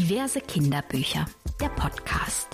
Diverse Kinderbücher, der Podcast.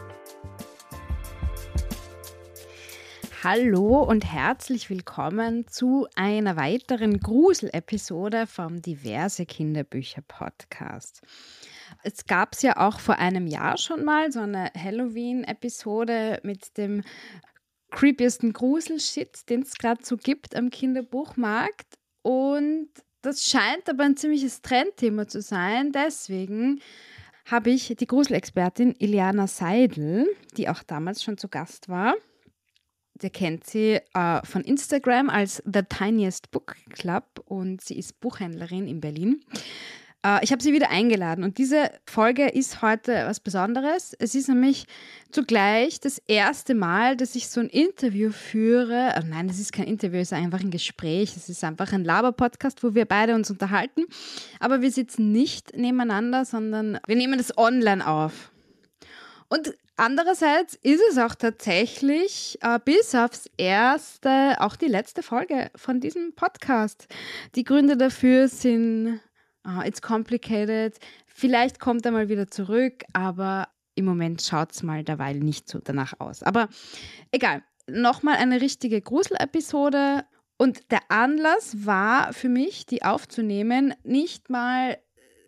Hallo und herzlich willkommen zu einer weiteren Grusel-Episode vom Diverse Kinderbücher Podcast. Es gab es ja auch vor einem Jahr schon mal so eine Halloween-Episode mit dem creepiesten Grusel-Shit, den es gerade so gibt am Kinderbuchmarkt. Und das scheint aber ein ziemliches Trendthema zu sein. Deswegen habe ich die Gruselexpertin Iliana Seidel, die auch damals schon zu Gast war. Der kennt sie von Instagram als The Tiniest Book Club und sie ist Buchhändlerin in Berlin. Ich habe sie wieder eingeladen und diese Folge ist heute was Besonderes. Es ist nämlich zugleich das erste Mal, dass ich so ein Interview führe. Nein, es ist kein Interview, es ist einfach ein Gespräch. Es ist einfach ein Laber-Podcast, wo wir beide uns unterhalten. Aber wir sitzen nicht nebeneinander, sondern wir nehmen das online auf. Und andererseits ist es auch tatsächlich bis aufs Erste auch die letzte Folge von diesem Podcast. Die Gründe dafür sind, it's complicated, vielleicht kommt er mal wieder zurück, aber im Moment schaut es mal derweil nicht so danach aus. Aber egal, nochmal eine richtige Grusel-Episode und der Anlass war für mich, die aufzunehmen, nicht mal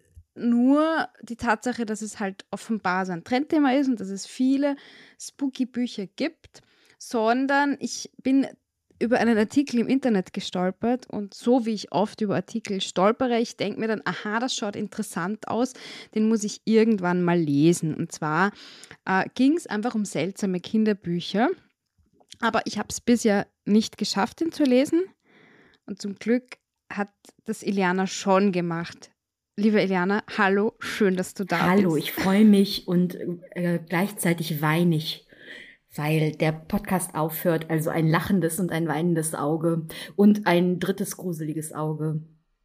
nur die Tatsache, dass es halt offenbar so ein Trendthema ist und dass es viele Spooky-Bücher gibt, sondern ich bin über einen Artikel im Internet gestolpert und so wie ich oft über Artikel stolpere, ich denke mir dann, aha, das schaut interessant aus, den muss ich irgendwann mal lesen. Und zwar ging es einfach um seltsame Kinderbücher, aber ich habe es bisher nicht geschafft, ihn zu lesen und zum Glück hat das Iliana schon gemacht. Liebe Iliana, hallo, schön, dass du da bist. Hallo, ich freue mich und gleichzeitig weine ich, weil der Podcast aufhört, also ein lachendes und ein weinendes Auge und ein drittes gruseliges Auge.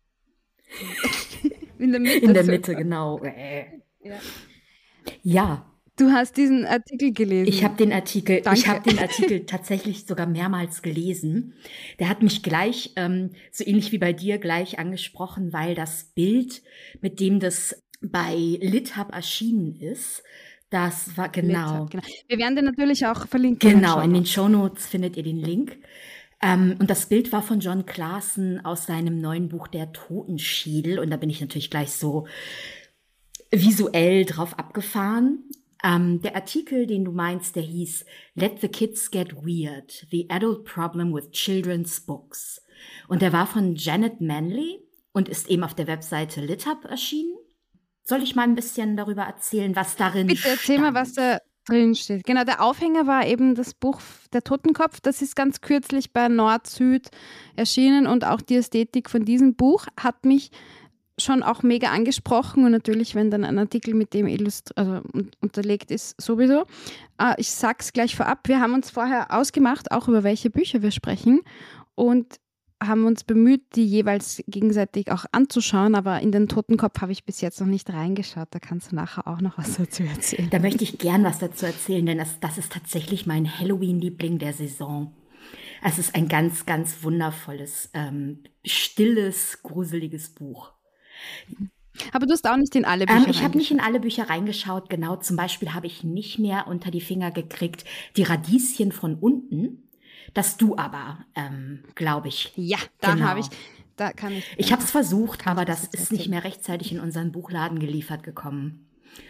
In der Mitte. In der Mitte, genau. Ja. Du hast diesen Artikel gelesen. Ich habe den Artikel tatsächlich sogar mehrmals gelesen. Der hat mich gleich, so ähnlich wie bei dir, gleich angesprochen, weil das Bild, mit dem das bei LitHub erschienen ist, das war genau. Genau. Wir werden den natürlich auch verlinken. Genau, in den Shownotes findet ihr den Link. Und das Bild war von Jon Klassen aus seinem neuen Buch Der Totenschädel. Und da bin ich natürlich gleich so visuell drauf abgefahren. Der Artikel, den du meinst, der hieß Let the Kids Get Weird, The Adult Problem with Children's Books. Und der war von Janet Manley und ist eben auf der Webseite LitHub erschienen. Soll ich mal ein bisschen darüber erzählen, was darin steht? Bitte erzähl mal, was da drin steht. Genau, der Aufhänger war eben das Buch Der Totenkopf. Das ist ganz kürzlich bei Nord-Süd erschienen und auch die Ästhetik von diesem Buch hat mich schon auch mega angesprochen und natürlich, wenn dann ein Artikel mit dem unterlegt ist, sowieso. Ich sag's gleich vorab, wir haben uns vorher ausgemacht, auch über welche Bücher wir sprechen und haben uns bemüht, die jeweils gegenseitig auch anzuschauen, aber in den Totenkopf habe ich bis jetzt noch nicht reingeschaut, da kannst du nachher auch noch was dazu erzählen. Da möchte ich gern was dazu erzählen, denn das ist tatsächlich mein Halloween-Liebling der Saison. Es ist ein ganz, ganz wundervolles, stilles, gruseliges Buch. Aber du hast auch nicht in alle Bücher Ich habe nicht in alle Bücher reingeschaut, genau. Zum Beispiel habe ich nicht mehr unter die Finger gekriegt die Radieschen von unten. Das du aber, glaube ich. Ja, da genau. habe ich, da kann ich. Ich habe es versucht, aber das ist nicht mehr rechtzeitig in unseren Buchladen geliefert gekommen.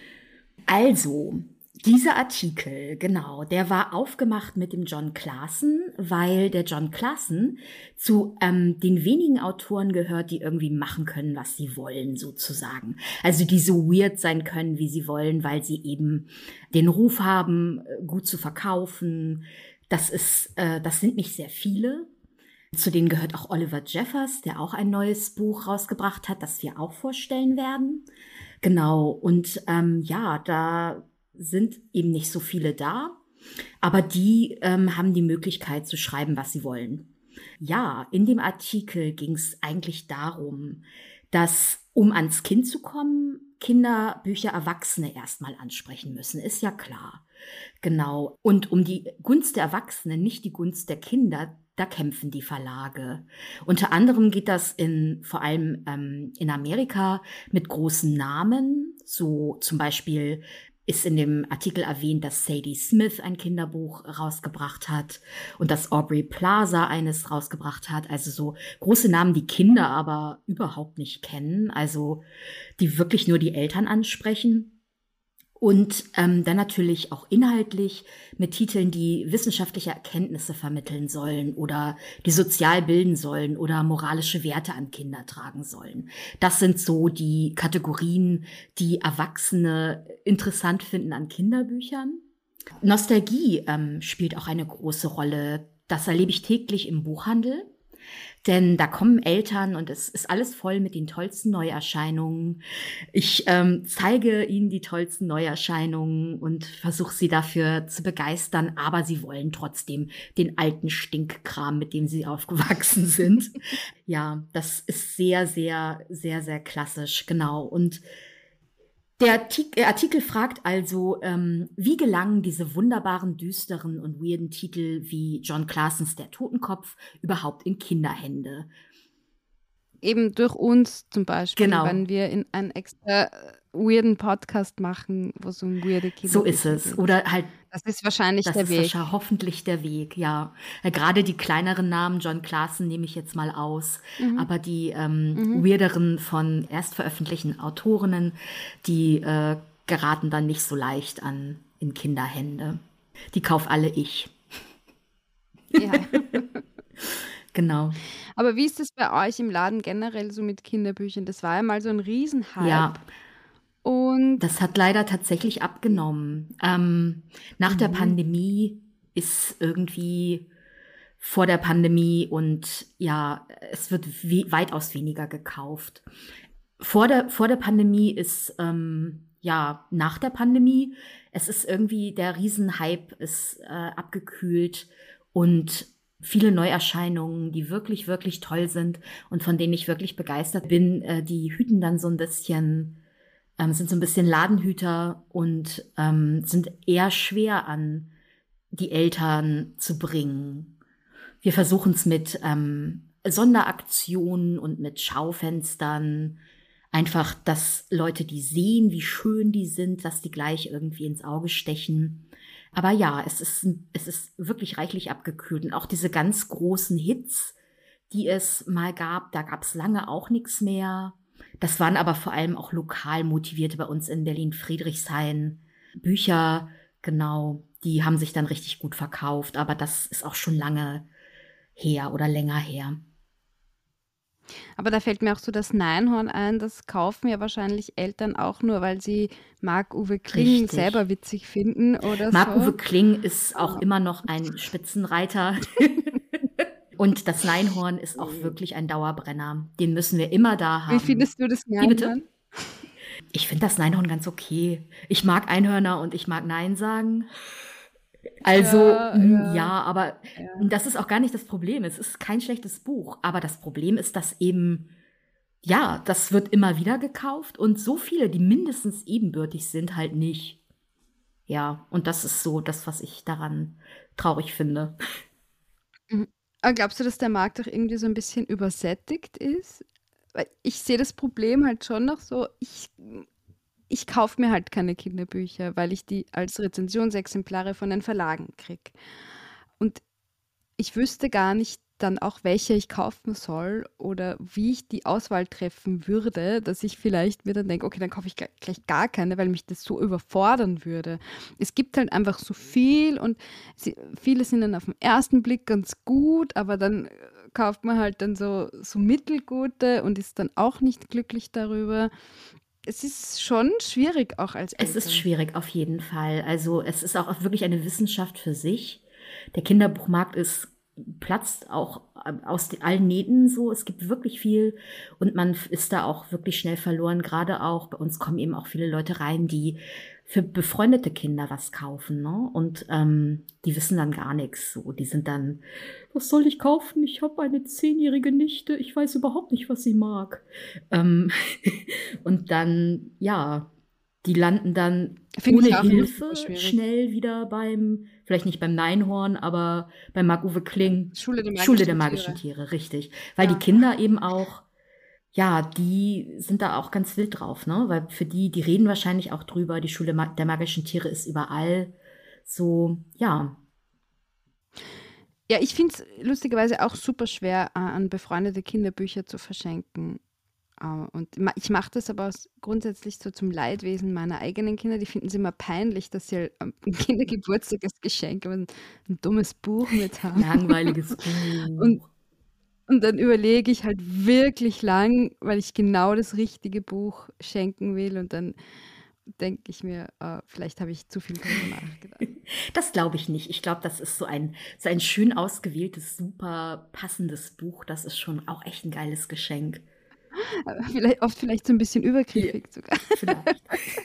Also, dieser Artikel, genau, der war aufgemacht mit dem Jon Klassen, weil der Jon Klassen zu den wenigen Autoren gehört, die irgendwie machen können, was sie wollen, sozusagen. Also die so weird sein können, wie sie wollen, weil sie eben den Ruf haben, gut zu verkaufen. Das sind nicht sehr viele. Zu denen gehört auch Oliver Jeffers, der auch ein neues Buch rausgebracht hat, das wir auch vorstellen werden. Genau, und da sind eben nicht so viele da, aber die haben die Möglichkeit zu schreiben, was sie wollen. Ja, in dem Artikel ging es eigentlich darum, dass, um ans Kind zu kommen, Kinderbücher Erwachsene erstmal ansprechen müssen, ist ja klar. Genau, und um die Gunst der Erwachsenen, nicht die Gunst der Kinder, da kämpfen die Verlage. Unter anderem geht das vor allem in Amerika mit großen Namen. So zum Beispiel ist in dem Artikel erwähnt, dass Sadie Smith ein Kinderbuch rausgebracht hat und dass Aubrey Plaza eines rausgebracht hat. Also so große Namen, die Kinder aber überhaupt nicht kennen, also die wirklich nur die Eltern ansprechen. Und dann natürlich auch inhaltlich mit Titeln, die wissenschaftliche Erkenntnisse vermitteln sollen oder die sozial bilden sollen oder moralische Werte an Kinder tragen sollen. Das sind so die Kategorien, die Erwachsene interessant finden an Kinderbüchern. Nostalgie spielt auch eine große Rolle. Das erlebe ich täglich im Buchhandel. Denn da kommen Eltern und es ist alles voll mit den tollsten Neuerscheinungen. Ich zeige ihnen die tollsten Neuerscheinungen und versuche sie dafür zu begeistern, aber sie wollen trotzdem den alten Stinkkram, mit dem sie aufgewachsen sind. Ja, das ist sehr, sehr, sehr, sehr klassisch, genau. Und der Artikel fragt also, wie gelangen diese wunderbaren, düsteren und weirden Titel wie John Clarsons Der Totenkopf überhaupt in Kinderhände? Eben durch uns zum Beispiel, Genau. wenn wir in einen extra weirden Podcast machen, wo es um weirde Kinder So ist es. geht. Oder halt, Das ist wahrscheinlich das der ist Weg. hoffentlich der Weg, ja. Gerade die kleineren Namen, John Clarson nehme ich jetzt mal aus, aber die weirderen von erstveröffentlichten Autorinnen, die geraten dann nicht so leicht in Kinderhände. Die kauf alle ich. Ja. Genau. Aber wie ist es bei euch im Laden generell so mit Kinderbüchern? Das war ja mal so ein Riesenhype. Ja, Und das hat leider tatsächlich abgenommen. Nach der Pandemie ist irgendwie vor der Pandemie und ja, es wird weitaus weniger gekauft. Vor der Pandemie ist ja nach der Pandemie. Es ist irgendwie, der Riesenhype ist abgekühlt und viele Neuerscheinungen, die wirklich, wirklich toll sind und von denen ich wirklich begeistert bin, die hüten dann so ein bisschen, sind so ein bisschen Ladenhüter und sind eher schwer an die Eltern zu bringen. Wir versuchen es mit Sonderaktionen und mit Schaufenstern. Einfach, dass Leute die sehen, wie schön die sind, dass die gleich irgendwie ins Auge stechen. Aber ja, es ist wirklich reichlich abgekühlt. Und auch diese ganz großen Hits, die es mal gab, da gab es lange auch nichts mehr. Das waren aber vor allem auch lokal motivierte bei uns in Berlin-Friedrichshain Bücher, genau, die haben sich dann richtig gut verkauft. Aber das ist auch schon lange her oder länger her. aber da fällt mir auch so das Neinhorn ein, das kaufen ja wahrscheinlich Eltern auch nur, weil sie Marc-Uwe Kling Richtig. selber witzig finden oder Marc-Uwe so. Kling ist auch immer noch ein Spitzenreiter. Und das Neinhorn ist auch wirklich ein Dauerbrenner. Den müssen wir immer da haben. Wie findest du das Wie bitte? Neinhorn? Ich finde das Neinhorn ganz okay. Ich mag Einhörner und ich mag Nein sagen. Also, ja, aber das ist auch gar nicht das Problem. Es ist kein schlechtes Buch. Aber das Problem ist, dass eben, ja, das wird immer wieder gekauft und so viele, die mindestens ebenbürtig sind, halt nicht. Ja, und das ist so das, was ich daran traurig finde. Aber glaubst du, dass der Markt auch irgendwie so ein bisschen übersättigt ist? Weil ich sehe das Problem halt schon noch so, ich kaufe mir halt keine Kinderbücher, weil ich die als Rezensionsexemplare von den Verlagen kriege. Und ich wüsste gar nicht dann auch, welche ich kaufen soll oder wie ich die Auswahl treffen würde, dass ich vielleicht mir dann denke, okay, dann kaufe ich gleich gar keine, weil mich das so überfordern würde. Es gibt halt einfach so viel und viele sind dann auf den ersten Blick ganz gut, aber dann kauft man halt dann so mittelgute und ist dann auch nicht glücklich darüber. Es ist schon schwierig auch als Eltern. Es ist schwierig, auf jeden Fall. Also es ist auch wirklich eine Wissenschaft für sich. Der Kinderbuchmarkt platzt auch aus allen Nähten so. Es gibt wirklich viel und man ist da auch wirklich schnell verloren. Gerade auch bei uns kommen eben auch viele Leute rein, die für befreundete Kinder was kaufen, ne? Und die wissen dann gar nichts. So, die sind dann, was soll ich kaufen? Ich habe eine 10-jährige Nichte. Ich weiß überhaupt nicht, was sie mag. Und dann, ja, die landen dann ohne Hilfe schnell wieder vielleicht nicht beim Neinhorn, aber bei Marc-Uwe Kling. Schule der magischen Tiere, richtig. Weil Ja. die Kinder eben auch, ja, die sind da auch ganz wild drauf, ne? Weil für die reden wahrscheinlich auch drüber, die Schule der magischen Tiere ist überall. So, ja. Ja, ich finde es lustigerweise auch super schwer, an befreundete Kinderbücher zu verschenken. Und ich mache das aber grundsätzlich so zum Leidwesen meiner eigenen Kinder. Die finden es immer peinlich, dass sie am Kindergeburtstag als Geschenk ein dummes Buch mit haben. Langweiliges Und, Buch. und dann überlege ich halt wirklich lang, weil ich genau das richtige Buch schenken will. Und dann denke ich mir, vielleicht habe ich zu viel drüber nachgedacht. Das glaube ich nicht. Ich glaube, das ist so ein schön ausgewähltes, super passendes Buch. Das ist schon auch echt ein geiles Geschenk. Vielleicht so ein bisschen übergriffig sogar. Vielleicht.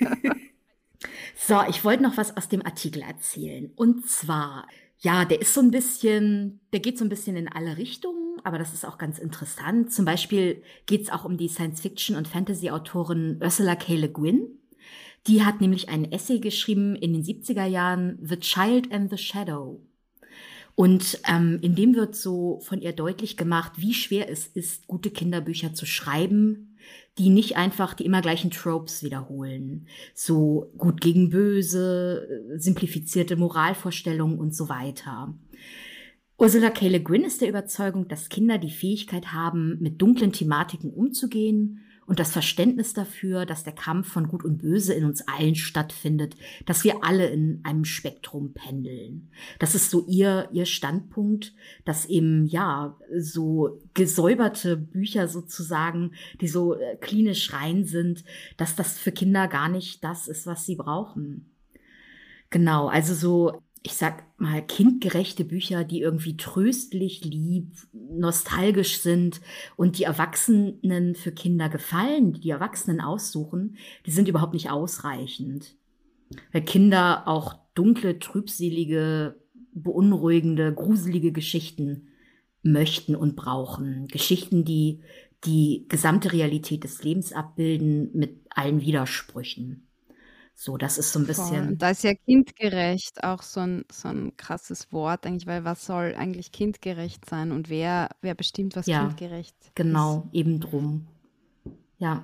So, ich wollte noch was aus dem Artikel erzählen. Und zwar, ja, der geht so ein bisschen in alle Richtungen, aber das ist auch ganz interessant. Zum Beispiel geht es auch um die Science-Fiction- und Fantasy-Autorin Ursula K. Le Guin. Die hat nämlich ein Essay geschrieben in den 70er Jahren, The Child and the Shadow. Und in dem wird so von ihr deutlich gemacht, wie schwer es ist, gute Kinderbücher zu schreiben, die nicht einfach die immer gleichen Tropes wiederholen. So gut gegen böse, simplifizierte Moralvorstellungen und so weiter. Ursula K. Le Guin ist der Überzeugung, dass Kinder die Fähigkeit haben, mit dunklen Thematiken umzugehen und das Verständnis dafür, dass der Kampf von Gut und Böse in uns allen stattfindet, dass wir alle in einem Spektrum pendeln. Das ist so ihr Standpunkt, dass eben, ja, so gesäuberte Bücher sozusagen, die so klinisch rein sind, dass das für Kinder gar nicht das ist, was sie brauchen. Genau, also so, ich sag mal, kindgerechte Bücher, die irgendwie tröstlich, lieb, nostalgisch sind und die Erwachsenen für Kinder gefallen, die Erwachsenen aussuchen, die sind überhaupt nicht ausreichend. Weil Kinder auch dunkle, trübselige, beunruhigende, gruselige Geschichten möchten und brauchen. Geschichten, die die gesamte Realität des Lebens abbilden mit allen Widersprüchen. So, das ist so ein bisschen. Und da ist ja kindgerecht auch so ein krasses Wort eigentlich, weil was soll eigentlich kindgerecht sein und wer bestimmt, was kindgerecht ist? Genau, eben drum. Ja.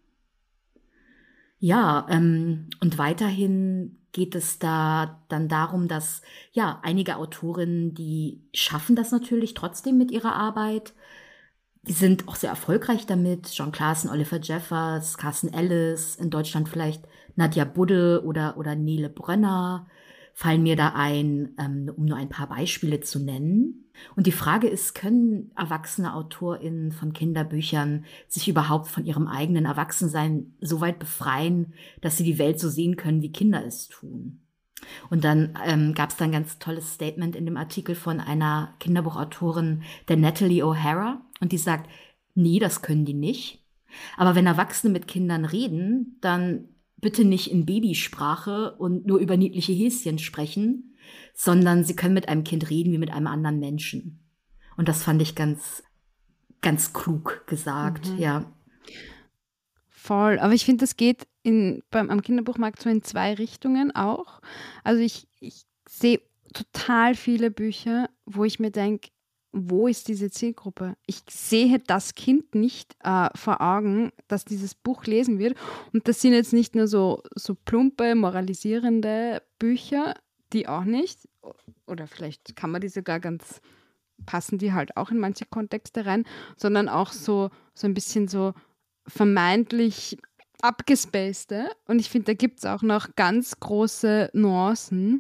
Ja, und weiterhin geht es da dann darum, dass ja einige Autorinnen, die schaffen das natürlich trotzdem mit ihrer Arbeit. Die sind auch sehr erfolgreich damit. Jon Klassen, Oliver Jeffers, Carson Ellis, in Deutschland vielleicht Nadja Budde oder Nele Brönner fallen mir da ein, um nur ein paar Beispiele zu nennen. Und die Frage ist, können erwachsene AutorInnen von Kinderbüchern sich überhaupt von ihrem eigenen Erwachsensein so weit befreien, dass sie die Welt so sehen können, wie Kinder es tun? Und dann gab es da ein ganz tolles Statement in dem Artikel von einer Kinderbuchautorin, der Natalie O'Hara. Und die sagt, nee, das können die nicht. Aber wenn Erwachsene mit Kindern reden, dann bitte nicht in Babysprache und nur über niedliche Häschen sprechen, sondern sie können mit einem Kind reden wie mit einem anderen Menschen. Und das fand ich ganz, ganz klug gesagt, ja. Voll, aber ich finde, das geht am Kinderbuchmarkt so in zwei Richtungen auch. Also ich sehe total viele Bücher, wo ich mir denke, wo ist diese Zielgruppe? Ich sehe das Kind nicht vor Augen, das dieses Buch lesen wird. Und das sind jetzt nicht nur so plumpe, moralisierende Bücher, die auch nicht. Oder vielleicht kann man die sogar passen die halt auch in manche Kontexte rein, sondern auch so ein bisschen so vermeintlich abgespacede. Und ich finde, da gibt es auch noch ganz große Nuancen.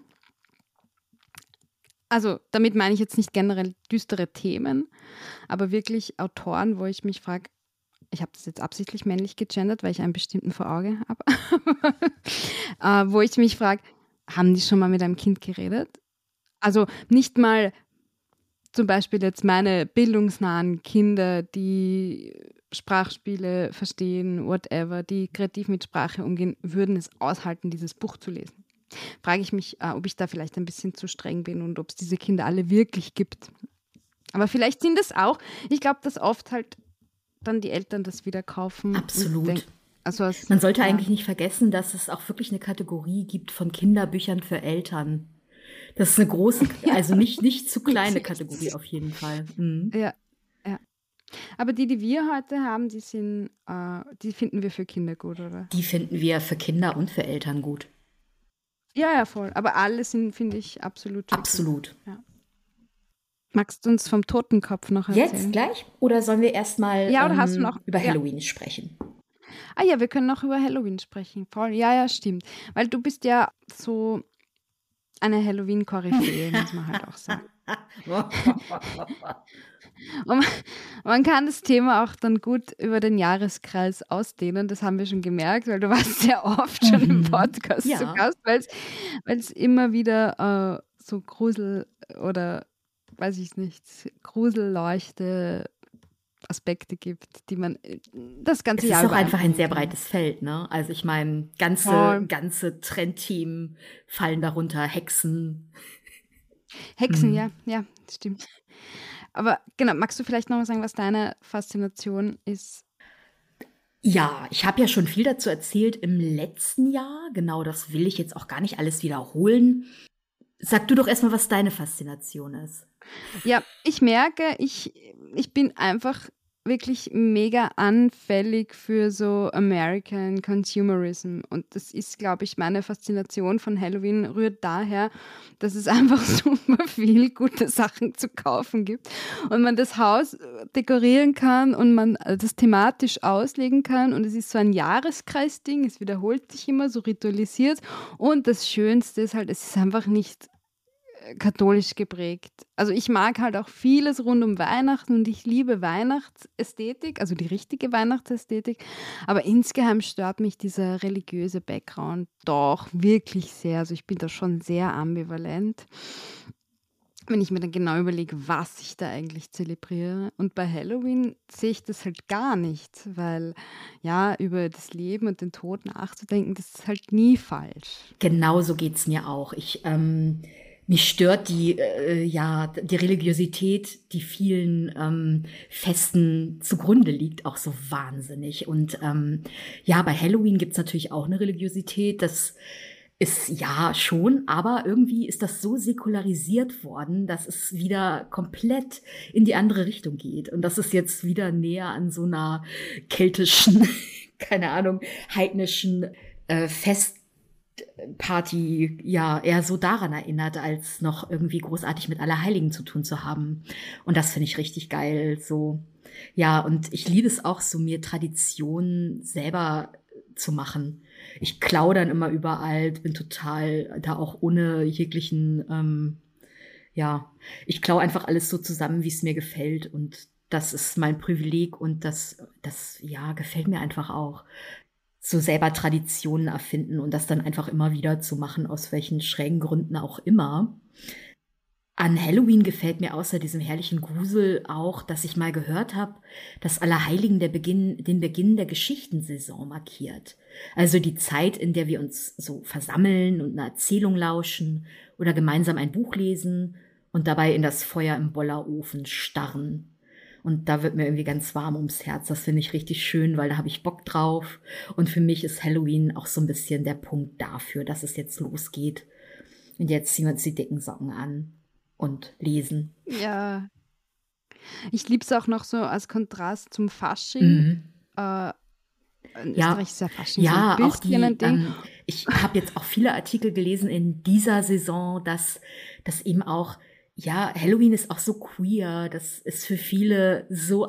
Also damit meine ich jetzt nicht generell düstere Themen, aber wirklich Autoren, wo ich mich frage, ich habe das jetzt absichtlich männlich gegendert, weil ich einen bestimmten vor Auge habe, wo ich mich frage, haben die schon mal mit einem Kind geredet? Also nicht mal zum Beispiel jetzt meine bildungsnahen Kinder, die Sprachspiele verstehen, whatever, die kreativ mit Sprache umgehen, würden es aushalten, dieses Buch zu lesen. Frage ich mich, ob ich da vielleicht ein bisschen zu streng bin und ob es diese Kinder alle wirklich gibt. Aber vielleicht sind es auch. Ich glaube, dass oft halt dann die Eltern das wieder kaufen. Absolut. Man sollte eigentlich nicht vergessen, dass es auch wirklich eine Kategorie gibt von Kinderbüchern für Eltern. Das ist eine große, also nicht zu kleine Kategorie auf jeden Fall. Ja. Aber die wir heute haben, die finden wir für Kinder gut, oder? Die finden wir für Kinder und für Eltern gut. Ja, ja, voll. Aber alle sind, finde ich, absolut schicke. Absolut. Ja. Magst du uns vom Totenkopf noch erzählen? Jetzt gleich? Oder sollen wir erstmal Ja, oder hast du noch über Halloween sprechen? Ah ja, wir können noch über Halloween sprechen. Voll. Ja, ja, stimmt. Weil du bist ja so eine Halloween-Koryphäe, muss man halt auch sagen. Und man kann das Thema auch dann gut über den Jahreskreis ausdehnen. Das haben wir schon gemerkt, weil du warst sehr oft schon im Podcast Ja. zu Gast, weil es immer wieder so Grusel oder, weiß ich nicht, Gruselleuchte Aspekte gibt, die man das ganze Jahr Es ist über auch einfach ein anbringen sehr kann. breites Feld, ne? Also ich meine, Voll. ganze Trendthemen fallen darunter, Hexen. Hexen, ja, das stimmt. Aber genau, magst du vielleicht noch mal sagen, was deine Faszination ist? Ja, ich habe ja schon viel dazu erzählt im letzten Jahr. Genau, das will ich jetzt auch gar nicht alles wiederholen. Sag du doch erstmal, was deine Faszination ist. Ja, ich merke, ich bin einfach wirklich mega anfällig für so American Consumerism. Und das ist, glaube ich, meine Faszination von Halloween rührt daher, dass es einfach super viel gute Sachen zu kaufen gibt und man das Haus dekorieren kann und man das thematisch auslegen kann. Und es ist so ein Jahreskreisding, es wiederholt sich immer, so ritualisiert. Und das Schönste ist halt, es ist einfach nicht katholisch geprägt. Also ich mag halt auch vieles rund um Weihnachten und ich liebe Weihnachtsästhetik, also die richtige Weihnachtsästhetik, aber insgeheim stört mich dieser religiöse Background doch wirklich sehr. Also ich bin da schon sehr ambivalent, wenn ich mir dann genau überlege, was ich da eigentlich zelebriere. Und bei Halloween sehe ich das halt gar nicht, weil ja, über das Leben und den Tod nachzudenken, das ist halt nie falsch. Genauso geht's mir auch. Mich stört die Religiosität, die vielen Festen zugrunde liegt, auch so wahnsinnig. Und bei Halloween gibt's natürlich auch eine Religiosität. Das ist ja schon, aber irgendwie ist das so säkularisiert worden, dass es wieder komplett in die andere Richtung geht. Und das ist jetzt wieder näher an so einer keltischen, keine Ahnung, heidnischen Festparty, ja, eher so daran erinnert, als noch irgendwie großartig mit Allerheiligen zu tun zu haben. Und das finde ich richtig geil, so. Ja, und ich liebe es auch so, mir Traditionen selber zu machen. Ich klaue dann immer überall, bin total da auch ohne jeglichen, ich klaue einfach alles so zusammen, wie es mir gefällt. Und das ist mein Privileg und das gefällt mir einfach auch. So selber Traditionen erfinden und das dann einfach immer wieder zu machen, aus welchen schrägen Gründen auch immer. An Halloween gefällt mir außer diesem herrlichen Grusel auch, dass ich mal gehört habe, dass Allerheiligen den Beginn der Geschichtensaison markiert. Also die Zeit, in der wir uns so versammeln und einer Erzählung lauschen oder gemeinsam ein Buch lesen und dabei in das Feuer im Bollerofen starren. Und da wird mir irgendwie ganz warm ums Herz. Das finde ich richtig schön, weil da habe ich Bock drauf. Und für mich ist Halloween auch so ein bisschen der Punkt dafür, dass es jetzt losgeht. Und jetzt ziehen wir uns die dicken Socken an und lesen. Ja. Ich liebe es auch noch so als Kontrast zum Fasching. In Österreich ist ja Fasching ja, so ein auch bisschen ein Ding. Ich habe jetzt auch viele Artikel gelesen in dieser Saison, dass eben auch Halloween ist auch so queer. Das ist für viele so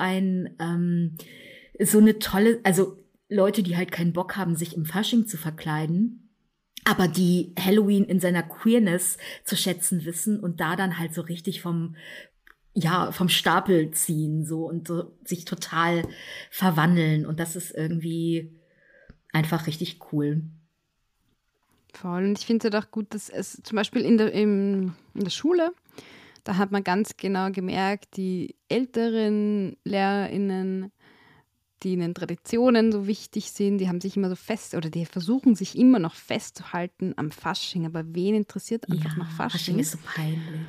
so eine tolle, also Leute, die halt keinen Bock haben, sich im Fasching zu verkleiden, aber die Halloween in seiner Queerness zu schätzen wissen und da dann halt so richtig vom Stapel ziehen, so und so sich total verwandeln. Und das ist irgendwie einfach richtig cool. Voll. Und ich finde es halt auch gut, dass es zum Beispiel in der Schule, da hat man ganz genau gemerkt, die älteren LehrerInnen, die in den Traditionen so wichtig sind, die haben sich immer so die versuchen sich immer noch festzuhalten am Fasching. Aber wen interessiert einfach noch Fasching? Fasching ist so peinlich.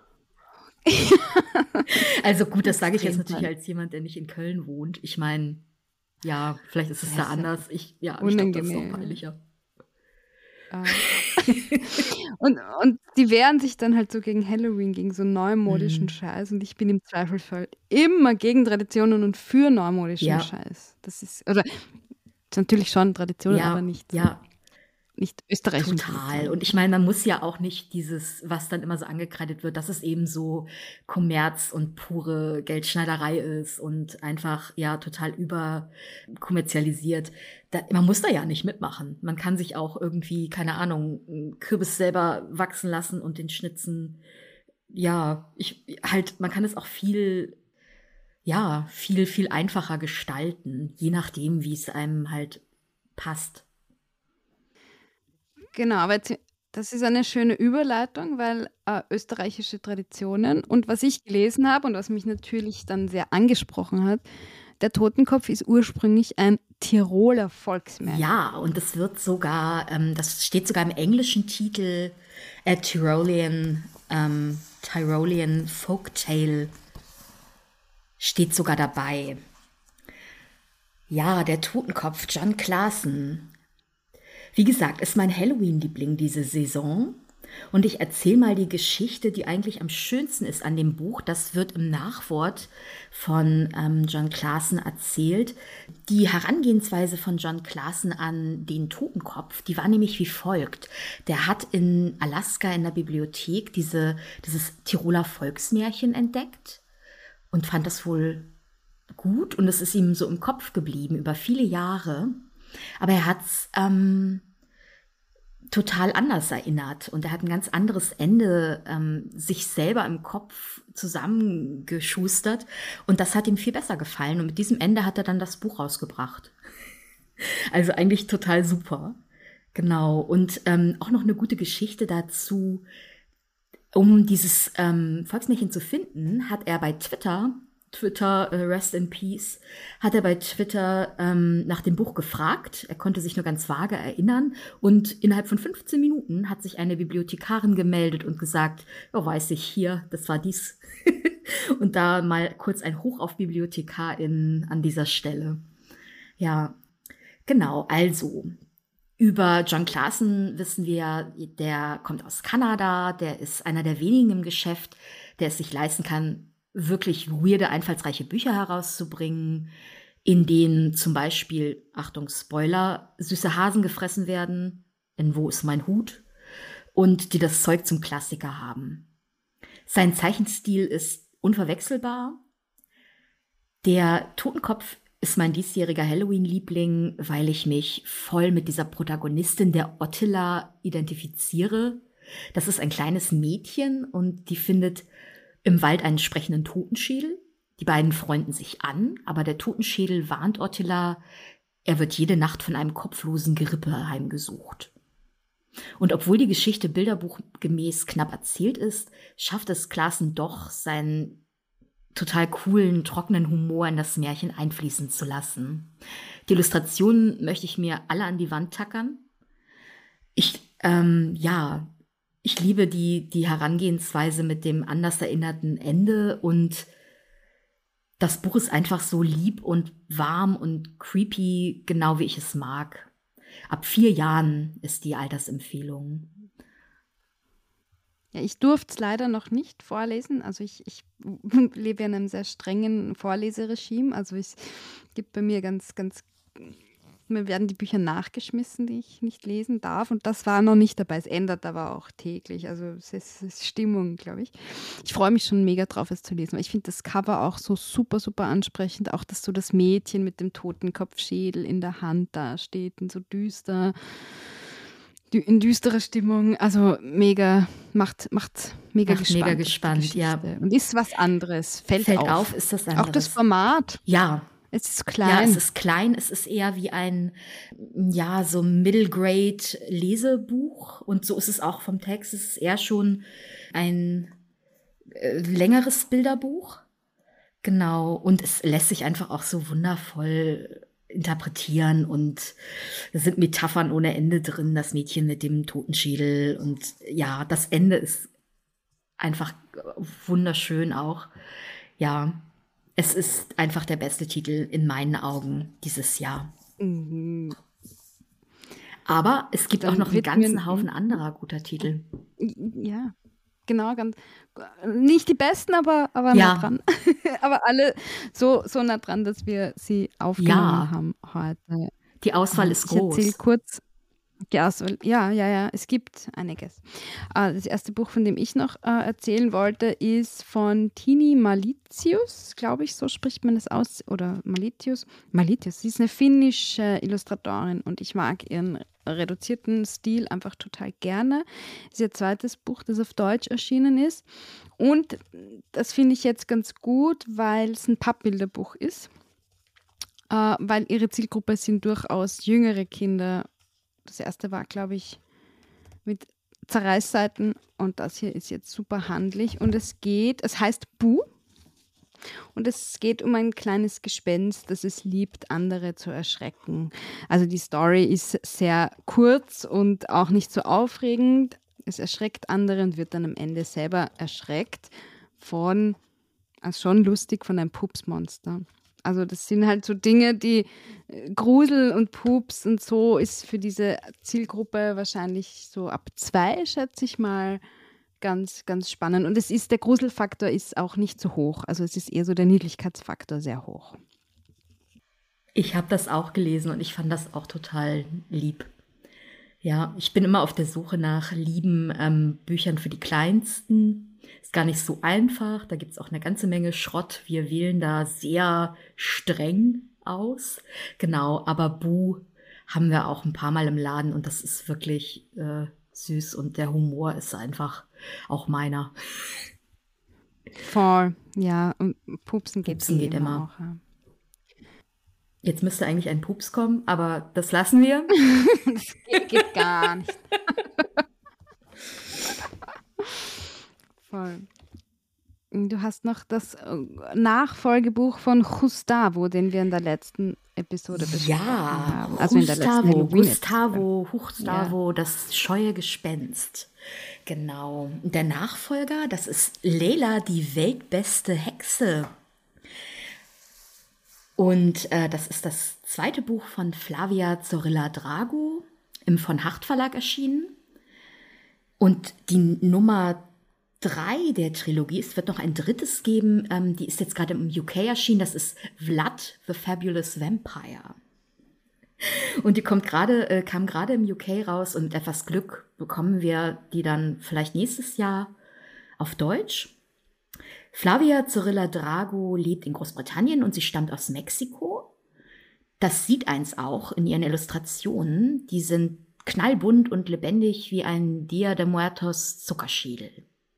Also gut, das sage ich jetzt natürlich als jemand, der nicht in Köln wohnt. Ich meine, ja, vielleicht ist es da anders. Ich glaube, das ist noch peinlicher. Und die wehren sich dann halt so gegen Halloween, gegen so neumodischen Scheiß. Und ich bin im Zweifelsfall immer gegen Traditionen und für neumodischen Scheiß. Das ist natürlich schon Traditionen, aber nicht österreichischen Total. Traditionen. Und ich meine, man muss ja auch nicht dieses, was dann immer so angekreidet wird, dass es eben so Kommerz und pure Geldschneiderei ist und einfach total überkommerzialisiert. Man muss da ja nicht mitmachen. Man kann sich auch irgendwie, keine Ahnung, einen Kürbis selber wachsen lassen und den schnitzen. Ja, man kann es auch viel einfacher gestalten, je nachdem, wie es einem halt passt. Genau, aber das ist eine schöne Überleitung, weil österreichische Traditionen und was ich gelesen habe und was mich natürlich dann sehr angesprochen hat, der Totenkopf ist ursprünglich ein Tiroler Volksmärchen. Ja, und das wird sogar, das steht sogar im englischen Titel, a Tyrolean Folktale steht sogar dabei. Ja, der Totenkopf, John Claassen. Wie gesagt, ist mein Halloween-Liebling diese Saison. Und ich erzähle mal die Geschichte, die eigentlich am schönsten ist an dem Buch. Das wird im Nachwort von John Claassen erzählt. Die Herangehensweise von John Claassen an den Totenkopf, die war nämlich wie folgt. Der hat in Alaska in der Bibliothek dieses Tiroler Volksmärchen entdeckt und fand das wohl gut. Und es ist ihm so im Kopf geblieben über viele Jahre. Aber er hat es total anders erinnert und er hat ein ganz anderes Ende sich selber im Kopf zusammengeschustert und das hat ihm viel besser gefallen und mit diesem Ende hat er dann das Buch rausgebracht. Also eigentlich total super. Genau. Und auch noch eine gute Geschichte dazu. Um dieses Volksmärchen zu finden, hat er bei Twitter, Rest in Peace, hat er bei Twitter nach dem Buch gefragt. Er konnte sich nur ganz vage erinnern. Und innerhalb von 15 Minuten hat sich eine Bibliothekarin gemeldet und gesagt, weiß ich, hier, das war dies. Und da mal kurz ein Hoch auf Bibliothekarin an dieser Stelle. Ja, genau, also über John Claassen wissen wir, der kommt aus Kanada, der ist einer der wenigen im Geschäft, der es sich leisten kann, wirklich weirde, einfallsreiche Bücher herauszubringen, in denen zum Beispiel, Achtung, Spoiler, süße Hasen gefressen werden, in Wo ist mein Hut? Und die das Zeug zum Klassiker haben. Sein Zeichenstil ist unverwechselbar. Der Totenkopf ist mein diesjähriger Halloween-Liebling, weil ich mich voll mit dieser Protagonistin der Ottila identifiziere. Das ist ein kleines Mädchen und die findet im Wald einen sprechenden Totenschädel. Die beiden freunden sich an, aber der Totenschädel warnt Ottila, er wird jede Nacht von einem kopflosen Gerippe heimgesucht. Und obwohl die Geschichte bilderbuchgemäß knapp erzählt ist, schafft es Claassen doch, seinen total coolen, trockenen Humor in das Märchen einfließen zu lassen. Die Illustrationen möchte ich mir alle an die Wand tackern. Ich liebe die Herangehensweise mit dem anders erinnerten Ende und das Buch ist einfach so lieb und warm und creepy, genau wie ich es mag. Ab 4 Jahren ist die Altersempfehlung. Ja, ich durfte es leider noch nicht vorlesen. Also ich lebe in einem sehr strengen Vorleseregime. Also es gibt bei mir mir werden die Bücher nachgeschmissen, die ich nicht lesen darf. Und das war noch nicht dabei. Es ändert aber auch täglich. Also es ist Stimmung, glaube ich. Ich freue mich schon mega drauf, es zu lesen. Weil ich finde das Cover auch so super, super ansprechend. Auch, dass so das Mädchen mit dem Totenkopfschädel in der Hand da steht und so düster, in düsterer Stimmung. Also mega, macht mega gespannt. Mega gespannt, ja. Und ist was anderes. Fällt auf. Ist das anderes. Auch das Format. Ja. Es ist klein. Ja, es ist klein. Es ist eher wie ein, so Middle-Grade-Lesebuch. Und so ist es auch vom Text. Es ist eher schon ein längeres Bilderbuch. Genau. Und es lässt sich einfach auch so wundervoll interpretieren. Und es sind Metaphern ohne Ende drin. Das Mädchen mit dem Totenschädel. Und ja, das Ende ist einfach wunderschön auch. Ja. Es ist einfach der beste Titel in meinen Augen dieses Jahr. Mhm. Aber es gibt auch Dann noch einen wird ganzen mir, Haufen anderer guter Titel. ja, genau, ganz, nicht die besten, aber nah Ja, dran. Aber alle so nah dran, dass wir sie aufgenommen ja, haben heute. die Auswahl ist Ich erzähle groß. kurz die Auswahl. Ja, es gibt einiges. Das erste Buch, von dem ich noch erzählen wollte, ist von Tini Malitius, glaube ich, so spricht man es aus. Oder Malitius. Malitius, sie ist eine finnische Illustratorin und ich mag ihren reduzierten Stil einfach total gerne. Das ist ihr zweites Buch, das auf Deutsch erschienen ist. Und das finde ich jetzt ganz gut, weil es ein Pappbilderbuch ist. Weil ihre Zielgruppe sind durchaus jüngere Kinder. Das erste war, glaube ich, mit Zerreißseiten und das hier ist jetzt super handlich. Und es heißt Bu und es geht um ein kleines Gespenst, das es liebt, andere zu erschrecken. Also die Story ist sehr kurz und auch nicht so aufregend. Es erschreckt andere und wird dann am Ende selber erschreckt also schon lustig, von einem Pupsmonster. Also das sind halt so Dinge, die Grusel und Pups und so ist für diese Zielgruppe wahrscheinlich so ab 2, schätze ich mal, ganz, ganz spannend. Und der Gruselfaktor ist auch nicht so hoch. Also es ist eher so der Niedlichkeitsfaktor sehr hoch. Ich habe das auch gelesen und ich fand das auch total lieb. Ja, ich bin immer auf der Suche nach lieben Büchern für die Kleinsten. Ist gar nicht so einfach. Da gibt es auch eine ganze Menge Schrott. Wir wählen da sehr streng aus. Genau, aber Bu haben wir auch ein paar Mal im Laden und das ist wirklich süß und der Humor ist einfach auch meiner. Voll, ja. Und Pupsen geht Pupsen geht immer. auch. Ja. Jetzt müsste eigentlich ein Pups kommen, aber das lassen wir. Das geht gar nicht. Voll. Du hast noch das Nachfolgebuch von Gustavo, den wir in der letzten Episode besprochen haben. Ja, Also in der letzten Halloween-Episode. Gustavo, das scheue Gespenst. Genau. Der Nachfolger, das ist Leila, die weltbeste Hexe. Und das ist das zweite Buch von Flavia Zorilla Drago im von Hacht Verlag erschienen. Und die Nummer 3 der Trilogie, es wird noch ein drittes geben, die ist jetzt gerade im UK erschienen, das ist Vlad, the Fabulous Vampire. Und die kam gerade im UK raus und mit etwas Glück bekommen wir die dann vielleicht nächstes Jahr auf Deutsch. Flavia Zorilla Drago lebt in Großbritannien und sie stammt aus Mexiko. Das sieht eins auch in ihren Illustrationen. Die sind knallbunt und lebendig wie ein Dia de Muertos Zuckerschädel.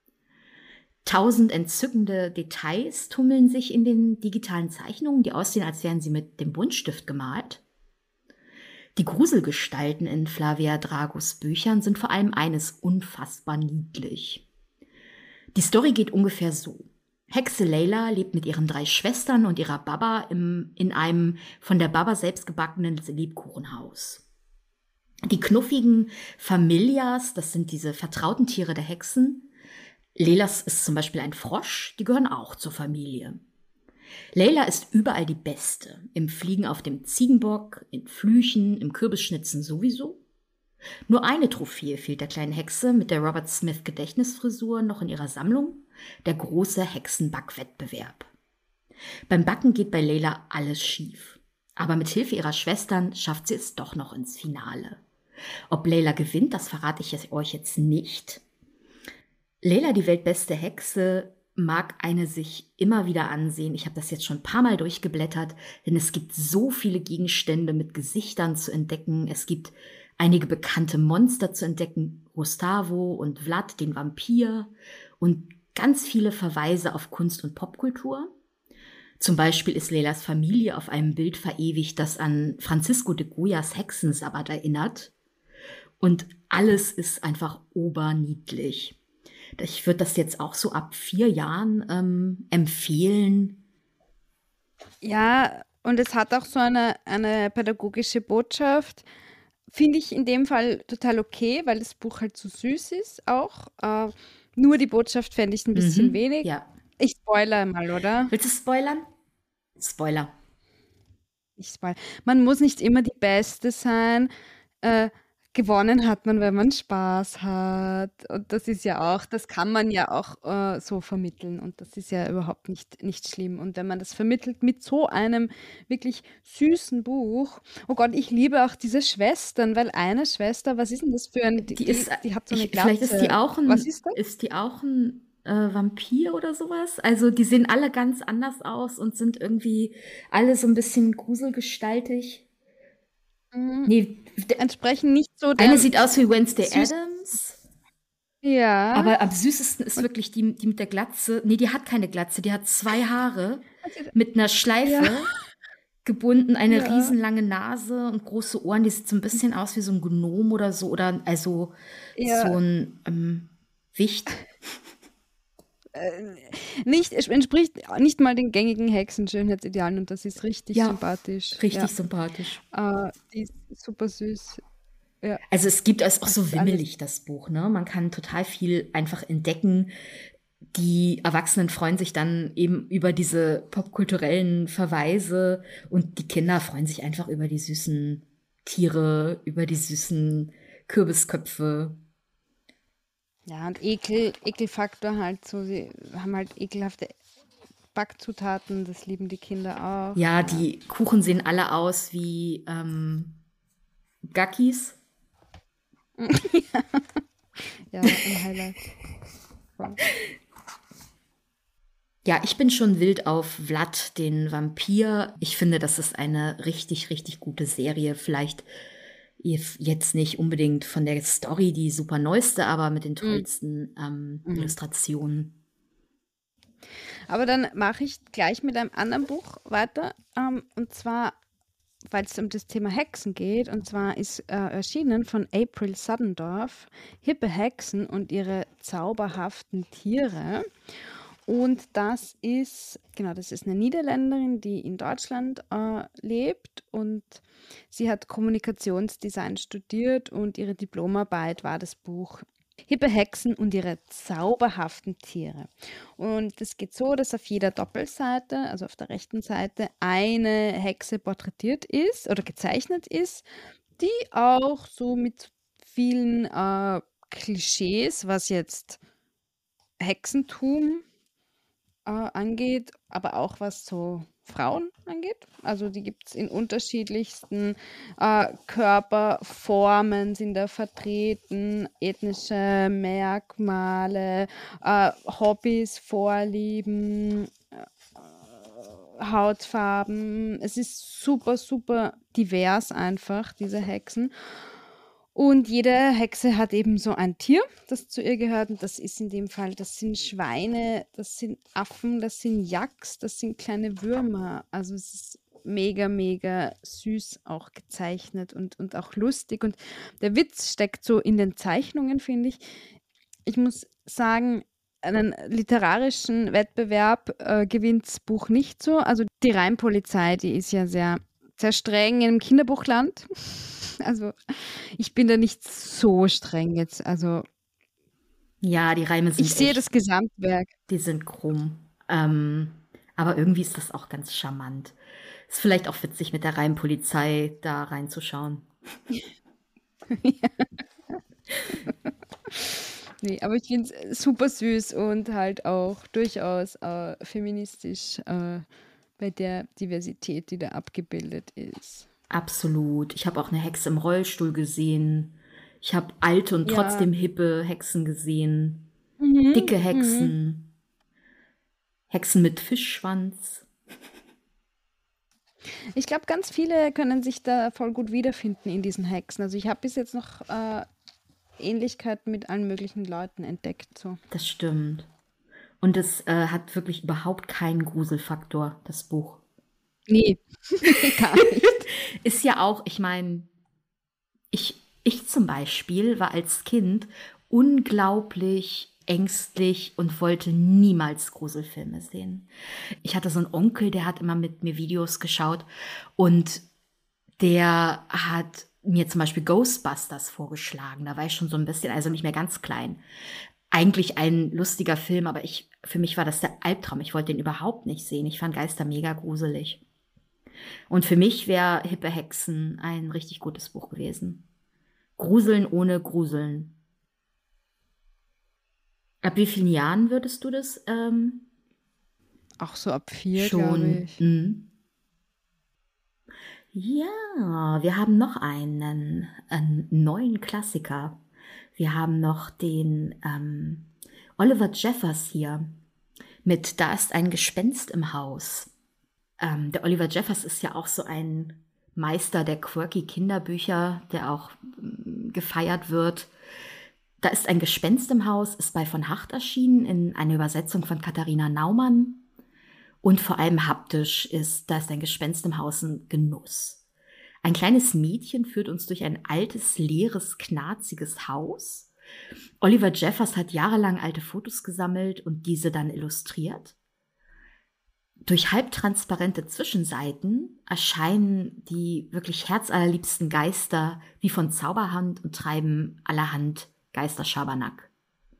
1000 entzückende Details tummeln sich in den digitalen Zeichnungen, die aussehen, als wären sie mit dem Buntstift gemalt. Die Gruselgestalten in Flavia Dragos Büchern sind vor allem eines unfassbar niedlich. Die Story geht ungefähr so. Hexe Leila lebt mit ihren 3 Schwestern und ihrer Baba in einem von der Baba selbst gebackenen Lebkuchenhaus. Die knuffigen Familias, das sind diese vertrauten Tiere der Hexen. Leilas ist zum Beispiel ein Frosch, die gehören auch zur Familie. Leila ist überall die Beste, im Fliegen auf dem Ziegenbock, in Flüchen, im Kürbisschnitzen sowieso. Nur eine Trophäe fehlt der kleinen Hexe mit der Robert Smith Gedächtnisfrisur noch in ihrer Sammlung, der große Hexenbackwettbewerb. Beim Backen geht bei Leila alles schief, aber mit Hilfe ihrer Schwestern schafft sie es doch noch ins Finale. Ob Leila gewinnt, das verrate ich euch jetzt nicht. Leila, die weltbeste Hexe, mag eine sich immer wieder ansehen. Ich habe das jetzt schon ein paar Mal durchgeblättert, denn es gibt so viele Gegenstände mit Gesichtern zu entdecken. Es gibt einige bekannte Monster zu entdecken, Gustavo und Vlad, den Vampir, und ganz viele Verweise auf Kunst und Popkultur. Zum Beispiel ist Leilas Familie auf einem Bild verewigt, das an Francisco de Goyas Hexensabbat erinnert. Und alles ist einfach oberniedlich. Ich würde das jetzt auch so ab 4 Jahren empfehlen. Ja, und es hat auch so eine pädagogische Botschaft. Finde ich in dem Fall total okay, weil das Buch halt so süß ist auch. Nur die Botschaft fände ich ein bisschen wenig. Ja. Ich spoilere mal, oder? Willst du spoilern? Spoiler. Man muss nicht immer die Beste sein. gewonnen hat man, wenn man Spaß hat. Und das ist ja auch, das kann man ja auch so vermitteln. Und das ist ja überhaupt nicht schlimm. Und wenn man das vermittelt mit so einem wirklich süßen Buch, oh Gott, ich liebe auch diese Schwestern, weil eine Schwester, was ist denn das für ein, die hat so eine Vielleicht ist die Glatze. auch Was ist das? ein Vampir oder sowas. Also die sehen alle ganz anders aus und sind irgendwie alle so ein bisschen gruselgestaltig. Mhm. Nee, Entsprechen nicht so eine der sieht aus wie Wednesday süß. Adams, Ja. aber am süßesten ist Und wirklich die mit der Glatze. Nee, die hat keine Glatze, die hat 2 Haare also, mit einer ja, Schleife gebunden, eine ja, riesenlange Nase und große Ohren. Die sieht so ein bisschen aus wie so ein Gnom oder so, oder also ja. so ein Wicht. Nicht, es entspricht nicht mal den gängigen Hexenschönheitsidealen und das ist richtig Ja, sympathisch. richtig Ja, sympathisch. die ist super süß. Ja, Also es gibt es auch das so ist alles. wimmelig, das Buch, ne? Man kann total viel einfach entdecken. Die Erwachsenen freuen sich dann eben über diese popkulturellen Verweise und die Kinder freuen sich einfach über die süßen Tiere, über die süßen Kürbisköpfe. Ja, und Ekelfaktor halt so, sie haben halt ekelhafte Backzutaten, das lieben die Kinder auch. Ja, Ja, die Kuchen sehen alle aus wie Gakis. ja, ein Highlight. Voll. Ja, ich bin schon wild auf Vlad, den Vampir. Ich finde, das ist eine richtig, richtig gute Serie. Vielleicht jetzt nicht unbedingt von der Story die super neueste, aber mit den tollsten Illustrationen. Aber dann mache ich gleich mit einem anderen Buch weiter. Und zwar, weil es um das Thema Hexen geht. Und zwar ist erschienen von April Suddendorf Hippe Hexen und ihre zauberhaften Tiere. Und das ist eine Niederländerin, die in Deutschland lebt und sie hat Kommunikationsdesign studiert und ihre Diplomarbeit war das Buch Hippe Hexen und ihre zauberhaften Tiere. Und es geht so, dass auf jeder Doppelseite, also auf der rechten Seite, eine Hexe porträtiert ist oder gezeichnet ist, die auch so mit vielen Klischees, was jetzt Hexentum angeht, aber auch was so Frauen angeht. Also die gibt es in unterschiedlichsten Körperformen, sind da vertreten, ethnische Merkmale, Hobbys, Vorlieben, Hautfarben. Es ist super, super divers einfach, diese Hexen. Und jede Hexe hat eben so ein Tier, das zu ihr gehört. Und das ist in dem Fall, das sind Schweine, das sind Affen, das sind Yaks, das sind kleine Würmer. Also es ist mega, mega süß auch gezeichnet und auch lustig. Und der Witz steckt so in den Zeichnungen, finde ich. Ich muss sagen, einen literarischen Wettbewerb gewinnt das Buch nicht so. Also die Reimpolizei, die ist ja sehr, sehr streng im Kinderbuchland. Also ich bin da nicht so streng jetzt. Also Ja, die Reime ich sind sehe echt, das Gesamtwerk. die sind krumm. Aber irgendwie ist das auch ganz charmant. Ist vielleicht auch witzig, mit der Reimpolizei da reinzuschauen. Nee, aber ich finde es super süß und halt auch durchaus feministisch bei der Diversität, die da abgebildet ist. Absolut. Ich habe auch eine Hexe im Rollstuhl gesehen. Ich habe alte und Ja. trotzdem hippe Hexen gesehen. Mhm. Dicke Hexen. Hexen mit Fischschwanz. Ich glaube, ganz viele können sich da voll gut wiederfinden in diesen Hexen. Also ich habe bis jetzt noch Ähnlichkeiten mit allen möglichen Leuten entdeckt. So. Das stimmt. Und es hat wirklich überhaupt keinen Gruselfaktor, das Buch. Nee, gar nicht. Ist ja auch, ich meine, ich zum Beispiel war als Kind unglaublich ängstlich und wollte niemals Gruselfilme sehen. Ich hatte so einen Onkel, der hat immer mit mir Videos geschaut und der hat mir zum Beispiel Ghostbusters vorgeschlagen. Da war ich schon so ein bisschen, also nicht mehr ganz klein. Eigentlich ein lustiger Film, aber für mich war das der Albtraum. Ich wollte den überhaupt nicht sehen. Ich fand Geister mega gruselig. Und für mich wäre Hippe Hexen ein richtig gutes Buch gewesen. Gruseln ohne Gruseln. Ab wie vielen Jahren würdest du das Auch so ab 4, glaube schon? ich. Ja, wir haben noch einen neuen Klassiker. Wir haben noch den Oliver Jeffers hier mit Da ist ein Gespenst im Haus. Der Oliver Jeffers ist ja auch so ein Meister der quirky Kinderbücher, der auch gefeiert wird. Da ist ein Gespenst im Haus, ist bei von Hacht erschienen in einer Übersetzung von Katharina Naumann. Und vor allem haptisch ist Da ist ein Gespenst im Haus ein Genuss. Ein kleines Mädchen führt uns durch ein altes, leeres, knarziges Haus. Oliver Jeffers hat jahrelang alte Fotos gesammelt und diese dann illustriert. Durch halbtransparente Zwischenseiten erscheinen die wirklich herzallerliebsten Geister wie von Zauberhand und treiben allerhand Geisterschabernack.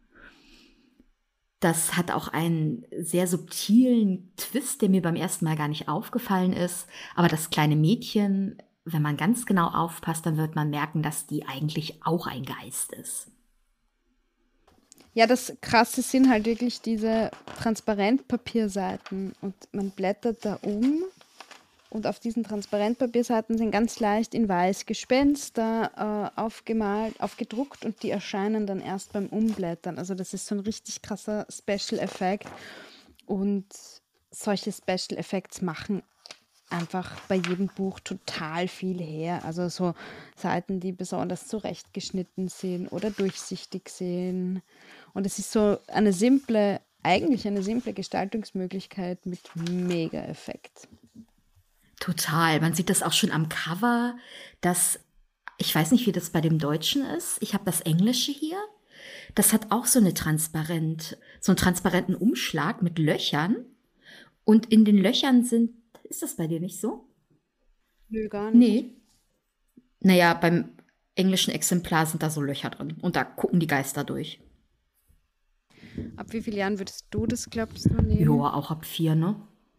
Das hat auch einen sehr subtilen Twist, der mir beim ersten Mal gar nicht aufgefallen ist. Aber das kleine Mädchen, wenn man ganz genau aufpasst, dann wird man merken, dass die eigentlich auch ein Geist ist. Ja, das Krasse sind halt wirklich diese Transparentpapierseiten und man blättert da und auf diesen Transparentpapierseiten sind ganz leicht in weiß Gespenster aufgemalt, aufgedruckt und die erscheinen dann erst beim Umblättern. Also das ist so ein richtig krasser Special-Effekt und solche Special-Effects machen einfach bei jedem Buch total viel her. Also so Seiten, die besonders zurechtgeschnitten sind oder durchsichtig sind. Und es ist so eigentlich eine simple Gestaltungsmöglichkeit mit Mega-Effekt. Total. Man sieht das auch schon am Cover, ich weiß nicht, wie das bei dem Deutschen ist. Ich habe das Englische hier. Das hat auch so einen transparenten Umschlag mit Löchern. Und in den Löchern ist das bei dir nicht so? Nö, gar nicht. Nee. Naja, beim englischen Exemplar sind da so Löcher drin. Und da gucken die Geister durch. Ab wie vielen Jahren würdest du das, glaubst du, nehmen? Ja, auch ab 4, ne?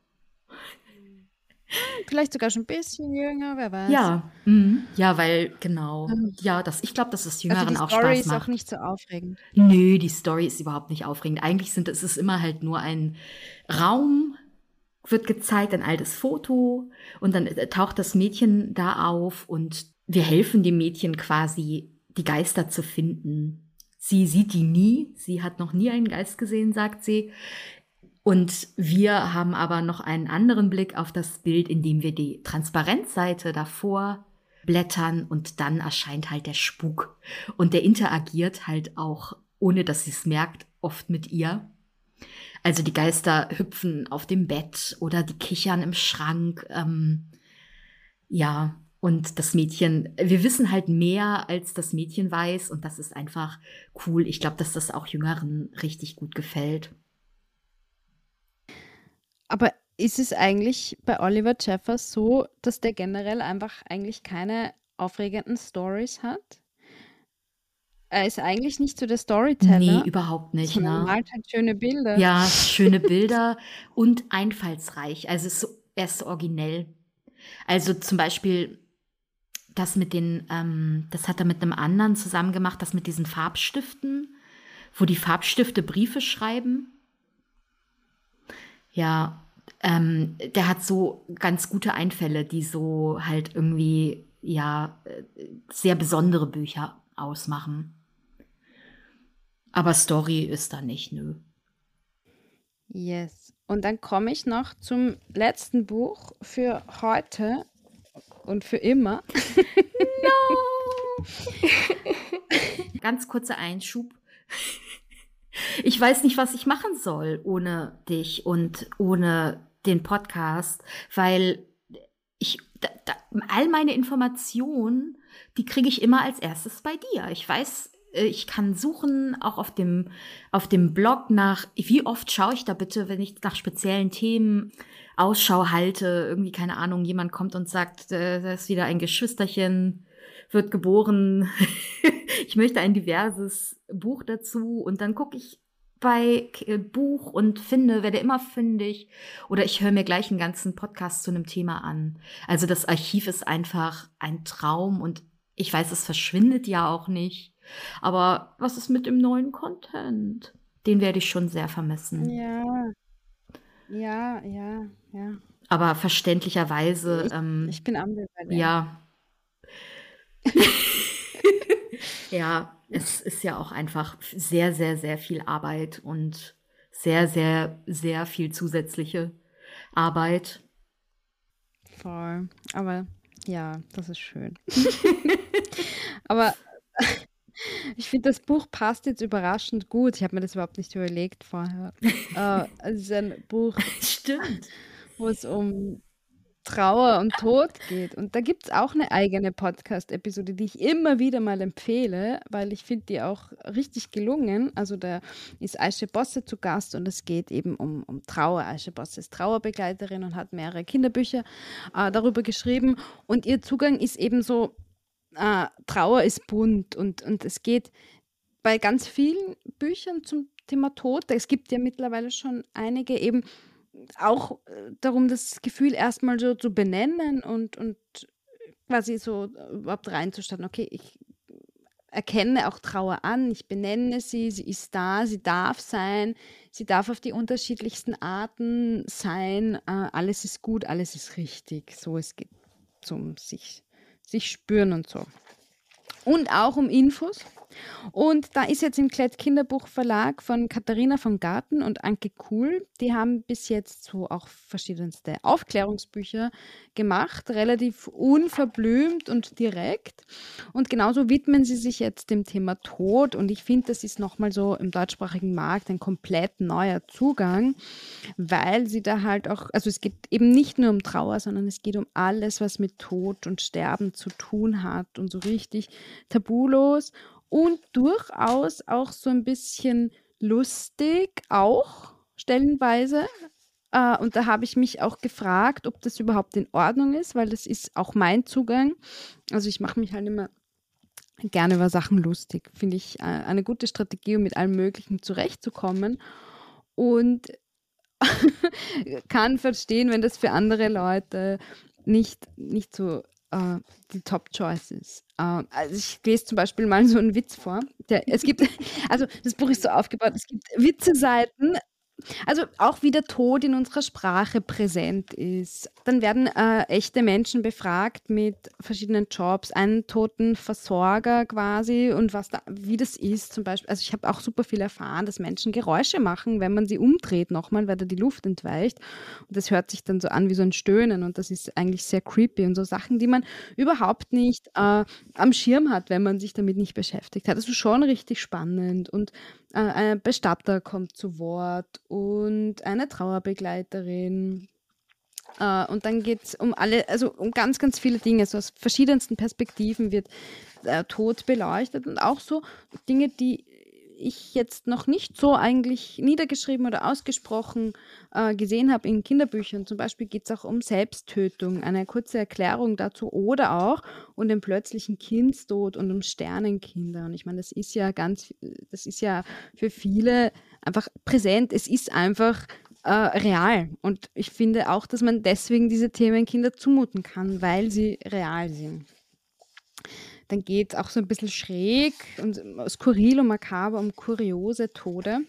Vielleicht sogar schon ein bisschen jünger, wer weiß. Ja, ja, weil, genau. Ja, ich glaube, dass es Jüngeren Also auch die Story Spaß ist auch macht. nicht so aufregend. Nö, die Story ist überhaupt nicht aufregend. Eigentlich ist es immer halt nur ein Raum, wird gezeigt, ein altes Foto und dann taucht das Mädchen da auf und wir helfen dem Mädchen quasi, die Geister zu finden. Sie sieht die nie, sie hat noch nie einen Geist gesehen, sagt sie. Und wir haben aber noch einen anderen Blick auf das Bild, indem wir die Transparenzseite davor blättern und dann erscheint halt der Spuk. Und der interagiert halt auch, ohne dass sie es merkt, oft mit ihr. Also die Geister hüpfen auf dem Bett oder die kichern im Schrank. Ja, und das Mädchen, wir wissen halt mehr, als das Mädchen weiß. Und das ist einfach cool. Ich glaube, dass das auch Jüngeren richtig gut gefällt. Aber ist es eigentlich bei Oliver Jeffers so, dass der generell einfach eigentlich keine aufregenden Stories hat? Er ist eigentlich nicht so der Storyteller. Nee, überhaupt nicht. Sondern Ne? malt halt schöne Bilder. Ja, schöne Bilder und einfallsreich. Also er ist originell. Also zum Beispiel das das hat er mit einem anderen zusammen gemacht, das mit diesen Farbstiften, wo die Farbstifte Briefe schreiben. Ja, der hat so ganz gute Einfälle, die so halt irgendwie, ja, sehr besondere Bücher ausmachen. Aber Story ist da nicht, nö. Yes. Und dann komme ich noch zum letzten Buch für heute und für immer. Ganz kurzer Einschub. Ich weiß nicht, was ich machen soll ohne dich und ohne den Podcast, weil all meine Informationen, die kriege ich immer als erstes bei dir. Ich weiß, ich kann suchen, auch auf dem Blog nach, wie oft schaue ich da bitte, wenn ich nach speziellen Themen Ausschau halte, irgendwie, keine Ahnung, jemand kommt und sagt, da ist wieder ein Geschwisterchen, wird geboren, ich möchte ein diverses Buch dazu und dann gucke ich bei Buch und werde immer fündig oder ich höre mir gleich einen ganzen Podcast zu einem Thema an. Also das Archiv ist einfach ein Traum und Ich weiß, es verschwindet ja auch nicht. Aber was ist mit dem neuen Content? Den werde ich schon sehr vermissen. Ja, ja, ja, ja. Aber verständlicherweise, Ich bin ambivalent. ja. Ja, es ist ja auch einfach sehr, sehr, sehr viel Arbeit und sehr, sehr, sehr viel zusätzliche Arbeit. Voll. Aber ja, das ist schön. Aber ich finde, das Buch passt jetzt überraschend gut. Ich habe mir das überhaupt nicht überlegt vorher. Es ist ein Buch, Stimmt. wo es um Trauer und Tod geht. Und da gibt es auch eine eigene Podcast-Episode, die ich immer wieder mal empfehle, weil ich finde die auch richtig gelungen. Also da ist Aische Bosse zu Gast und es geht eben um Trauer. Aische Bosse ist Trauerbegleiterin und hat mehrere Kinderbücher darüber geschrieben. Und ihr Zugang ist eben so, Trauer ist bunt und es geht bei ganz vielen Büchern zum Thema Tod. Es gibt ja mittlerweile schon einige eben auch darum, das Gefühl erstmal so zu benennen und quasi so überhaupt reinzustarten. Okay, ich erkenne auch Trauer an, ich benenne sie, sie ist da, sie darf sein, sie darf auf die unterschiedlichsten Arten sein, alles ist gut, alles ist richtig. So, es geht um sich spüren und so. Und auch um Infos. Und da ist jetzt im Klett Kinderbuchverlag von Katharina von Garten und Anke Kuhl, die haben bis jetzt so auch verschiedenste Aufklärungsbücher gemacht, relativ unverblümt und direkt. Und genauso widmen sie sich jetzt dem Thema Tod. Und ich finde, das ist nochmal so im deutschsprachigen Markt ein komplett neuer Zugang, weil sie da halt auch, also es geht eben nicht nur um Trauer, sondern es geht um alles, was mit Tod und Sterben zu tun hat und so richtig tabulos. Und durchaus auch so ein bisschen lustig, auch stellenweise. Und da habe ich mich auch gefragt, ob das überhaupt in Ordnung ist, weil das ist auch mein Zugang. Also ich mache mich halt immer gerne über Sachen lustig. Finde ich eine gute Strategie, um mit allem Möglichen zurechtzukommen. Und kann verstehen, wenn das für andere Leute nicht so die Top-Choice ist. Also ich lese zum Beispiel mal so einen Witz vor. Also das Buch ist so aufgebaut, es gibt Witze-Seiten, also auch wie der Tod in unserer Sprache präsent ist. Dann werden echte Menschen befragt mit verschiedenen Jobs, einen toten Versorger quasi und wie das ist zum Beispiel. Also ich habe auch super viel erfahren, dass Menschen Geräusche machen, wenn man sie umdreht nochmal, weil da die Luft entweicht. Und das hört sich dann so an wie so ein Stöhnen und das ist eigentlich sehr creepy und so Sachen, die man überhaupt nicht am Schirm hat, wenn man sich damit nicht beschäftigt hat. Das ist schon richtig spannend und ein Bestatter kommt zu Wort und eine Trauerbegleiterin. Und dann geht es um um ganz, ganz viele Dinge. So aus verschiedensten Perspektiven wird Tod beleuchtet und auch so Dinge, die ich jetzt noch nicht so eigentlich niedergeschrieben oder ausgesprochen gesehen habe in Kinderbüchern. Zum Beispiel geht es auch um Selbsttötung, eine kurze Erklärung dazu oder auch um den plötzlichen Kindstod und um Sternenkinder. Und ich meine, das ist ja für viele einfach präsent. Es ist einfach real. Und ich finde auch, dass man deswegen diese Themen Kinder zumuten kann, weil sie real sind. Dann geht es auch so ein bisschen schräg und skurril und makaber um kuriose Tode.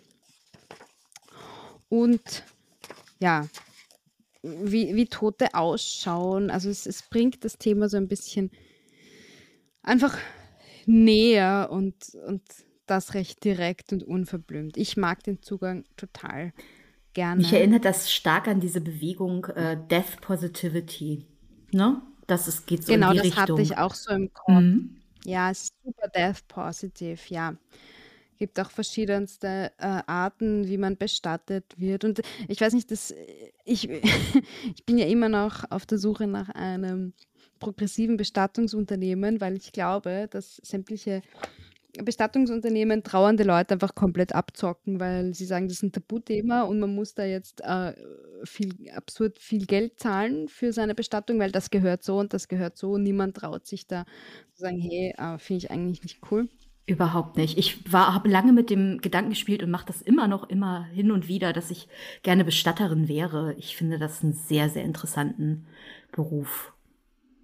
Und ja, wie Tote ausschauen. Also es bringt das Thema so ein bisschen einfach näher und das recht direkt und unverblümt. Ich mag den Zugang total gerne. Mich erinnert das stark an diese Bewegung Death Positivity, ne? Geht so in die Richtung. Genau, das hatte ich auch so im Kopf. Ja, es ist super Death Positive, ja. Es gibt auch verschiedenste Arten, wie man bestattet wird. Und ich weiß nicht, ich bin ja immer noch auf der Suche nach einem progressiven Bestattungsunternehmen, weil ich glaube, dass sämtliche Bestattungsunternehmen trauernde Leute einfach komplett abzocken, weil sie sagen, das ist ein Tabuthema und man muss da jetzt absurd viel Geld zahlen für seine Bestattung, weil das gehört so und das gehört so und niemand traut sich da zu sagen, hey, finde ich eigentlich nicht cool. Überhaupt nicht. Ich habe lange mit dem Gedanken gespielt und mache das immer hin und wieder, dass ich gerne Bestatterin wäre. Ich finde das einen sehr, sehr interessanten Beruf,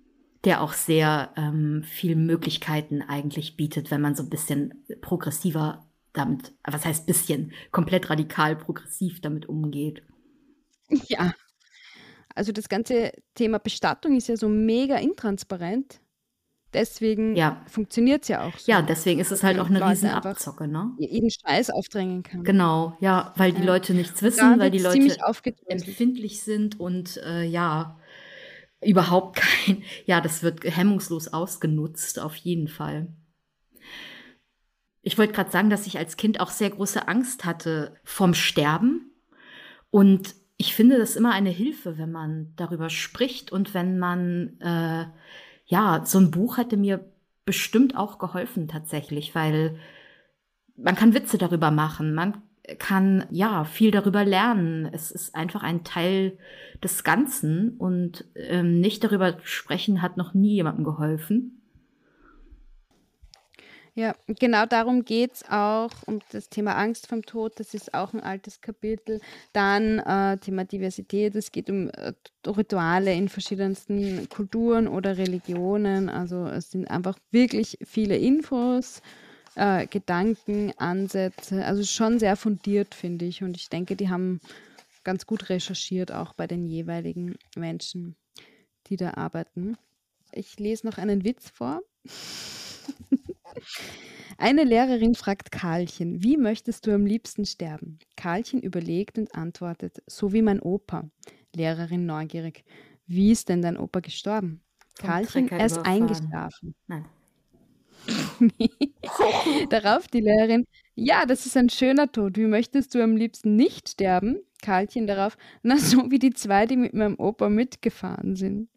der auch sehr viel Möglichkeiten eigentlich bietet, wenn man so ein bisschen progressiver damit, was heißt bisschen, komplett radikal progressiv damit umgeht. Ja, also das ganze Thema Bestattung ist ja so mega intransparent. Deswegen funktioniert es ja auch so. Ja, deswegen ist es halt auch eine riesen Abzocke, ne? Jeden Scheiß aufdrängen kann. Genau, ja, weil die Leute nichts wissen, weil die Leute empfindlich sind und überhaupt das wird hemmungslos ausgenutzt, auf jeden Fall. Ich wollte gerade sagen, dass ich als Kind auch sehr große Angst hatte vom Sterben. Und ich finde das immer eine Hilfe, wenn man darüber spricht und wenn man, so ein Buch hätte mir bestimmt auch geholfen tatsächlich, weil man kann Witze darüber machen, man kann viel darüber lernen. Es ist einfach ein Teil des Ganzen und nicht darüber sprechen hat noch nie jemandem geholfen. Ja, genau darum geht es auch, um das Thema Angst vom Tod, das ist auch ein altes Kapitel. Dann Thema Diversität, es geht um Rituale in verschiedensten Kulturen oder Religionen. Also es sind einfach wirklich viele Infos, Gedanken, Ansätze, also schon sehr fundiert, finde ich. Und ich denke, die haben ganz gut recherchiert, auch bei den jeweiligen Menschen, die da arbeiten. Ich lese noch einen Witz vor. Eine Lehrerin fragt Karlchen, wie möchtest du am liebsten sterben? Karlchen überlegt und antwortet, so wie mein Opa. Lehrerin neugierig, wie ist denn dein Opa gestorben? Karlchen, er ist eingeschlafen. Nein. Darauf die Lehrerin, ja, das ist ein schöner Tod. Wie möchtest du am liebsten nicht sterben? Karlchen darauf, na so wie die zwei, die mit meinem Opa mitgefahren sind.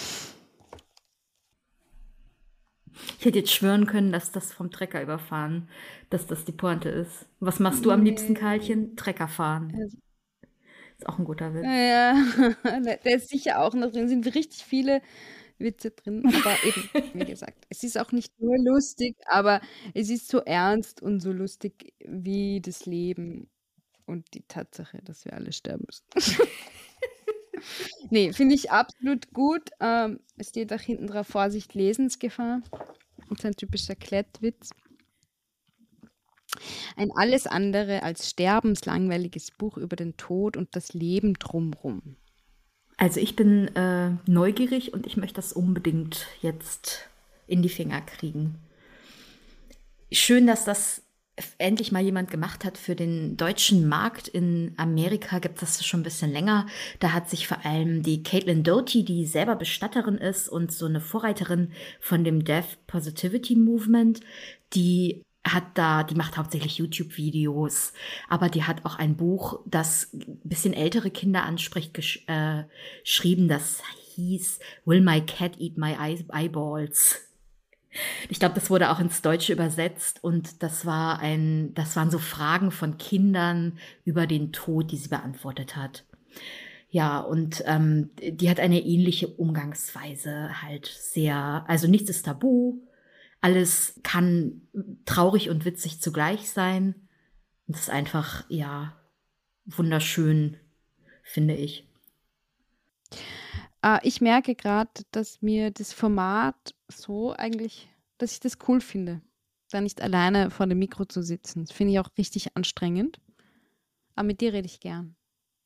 Ich hätte jetzt schwören können, dass das vom Trecker überfahren, dass das die Pointe ist. Was machst du am liebsten, Karlchen? Trecker fahren. Ist auch ein guter Witz. Ja, der ist sicher auch noch drin. Sind richtig viele Witze drin. Aber eben, wie gesagt, es ist auch nicht nur lustig, aber es ist so ernst und so lustig wie das Leben und die Tatsache, dass wir alle sterben müssen. Nee, finde ich absolut gut. Es steht auch hinten drauf, Vorsicht, Lesensgefahr. Das ist ein typischer Klettwitz. Ein alles andere als sterbenslangweiliges Buch über den Tod und das Leben drumherum. Also ich bin neugierig und ich möchte das unbedingt jetzt in die Finger kriegen. Schön, dass das endlich mal jemand gemacht hat für den deutschen Markt. In Amerika gibt es das schon ein bisschen länger. Da hat sich vor allem die Caitlin Doughty, die selber Bestatterin ist und so eine Vorreiterin von dem Death Positivity Movement, die macht hauptsächlich YouTube-Videos, aber die hat auch ein Buch, das ein bisschen ältere Kinder anspricht, geschrieben, das hieß Will My Cat Eat My Eyeballs? Ich glaube, das wurde auch ins Deutsche übersetzt und das waren so Fragen von Kindern über den Tod, die sie beantwortet hat. Ja, und die hat eine ähnliche Umgangsweise halt also nichts ist tabu, alles kann traurig und witzig zugleich sein. Und das ist einfach, wunderschön, finde ich. Ich merke gerade, dass mir das Format so eigentlich, dass ich das cool finde, da nicht alleine vor dem Mikro zu sitzen. Das finde ich auch richtig anstrengend. Aber mit dir rede ich gern.